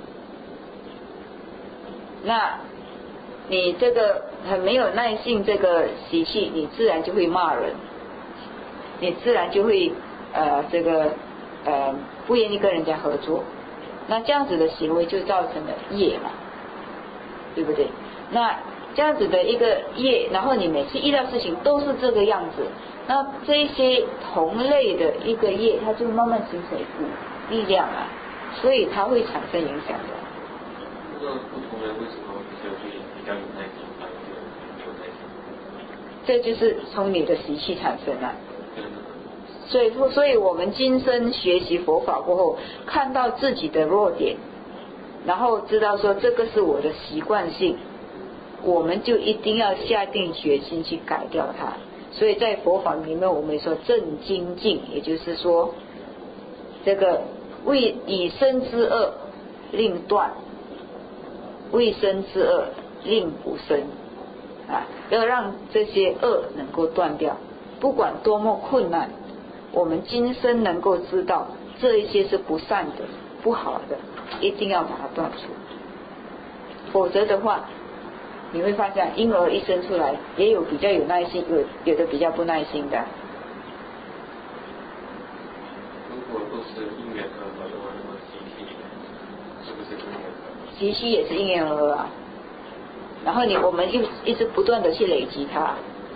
S1: 那你这个很没有耐性这个习气，你自然就会骂人，你自然就会呃这个呃不愿意跟人家合作，那这样子的行为就造成了业嘛，对不对？那这样子的一个业，然后你每次遇到事情都是这个样子，那这些同类的一个业，它就慢慢形成一股力量啊，所以它会产生影响的。
S4: 这个不同人为什么就会比较有耐心，反而就没有耐心？
S1: 这就是从你的习气产生啊。所以，所以我们今生学习佛法过后，看到自己的弱点，然后知道说这个是我的习惯性，我们就一定要下定决心去改掉它。所以在佛法里面，我们说正精进，也就是说，这个为以身之恶令断，为身之恶令不生啊，要让这些恶能够断掉，不管多么困难，我们今生能够知道这一些是不善的、不好的，一定要把它断除，否则的话，你会发现婴儿一生出来也有比较有耐心，有有的比较不耐心的。
S4: 如果都是因缘和合的话，那么习气是不是因缘合？
S1: 习气也是因缘而合啊，然后你我们一一直不断的去累积它，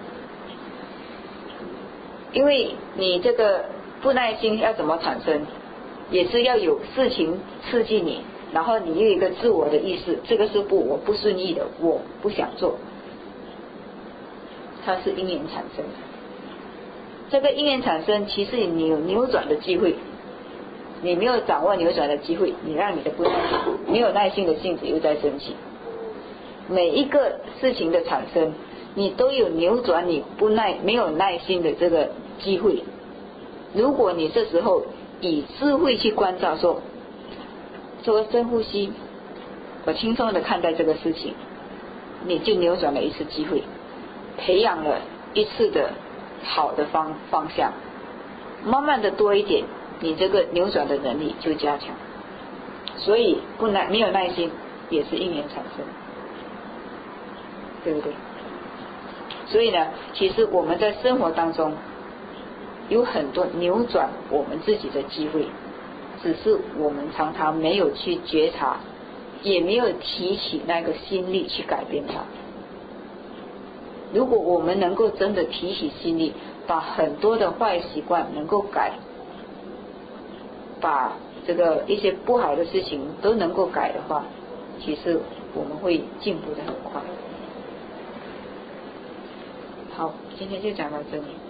S1: 因为你这个不耐心要怎么产生，也是要有事情刺激你，然后你有一个自我的意识，这个是不我不顺意的，我不想做，它是因缘产生的。这个因缘产生，其实你有扭转的机会，你没有掌握扭转的机会，你让你的不耐心、没有耐心的性子又在升起。每一个事情的产生，你都有扭转你不耐、没有耐心的这个机会。如果你这时候以智慧去关照，说做个深呼吸，我轻松的看待这个事情，你就扭转了一次机会，培养了一次的好的方方向，慢慢的多一点，你这个扭转的能力就加强。所以不耐没有耐心也是因缘产生，对不对？所以呢，其实我们在生活当中有很多扭转我们自己的机会，只是我们常常没有去觉察，也没有提起那个心力去改变它。如果我们能够真的提起心力，把很多的坏习惯能够改，把这个一些不好的事情都能够改的话，其实我们会进步的很快。好，今天就讲到这里。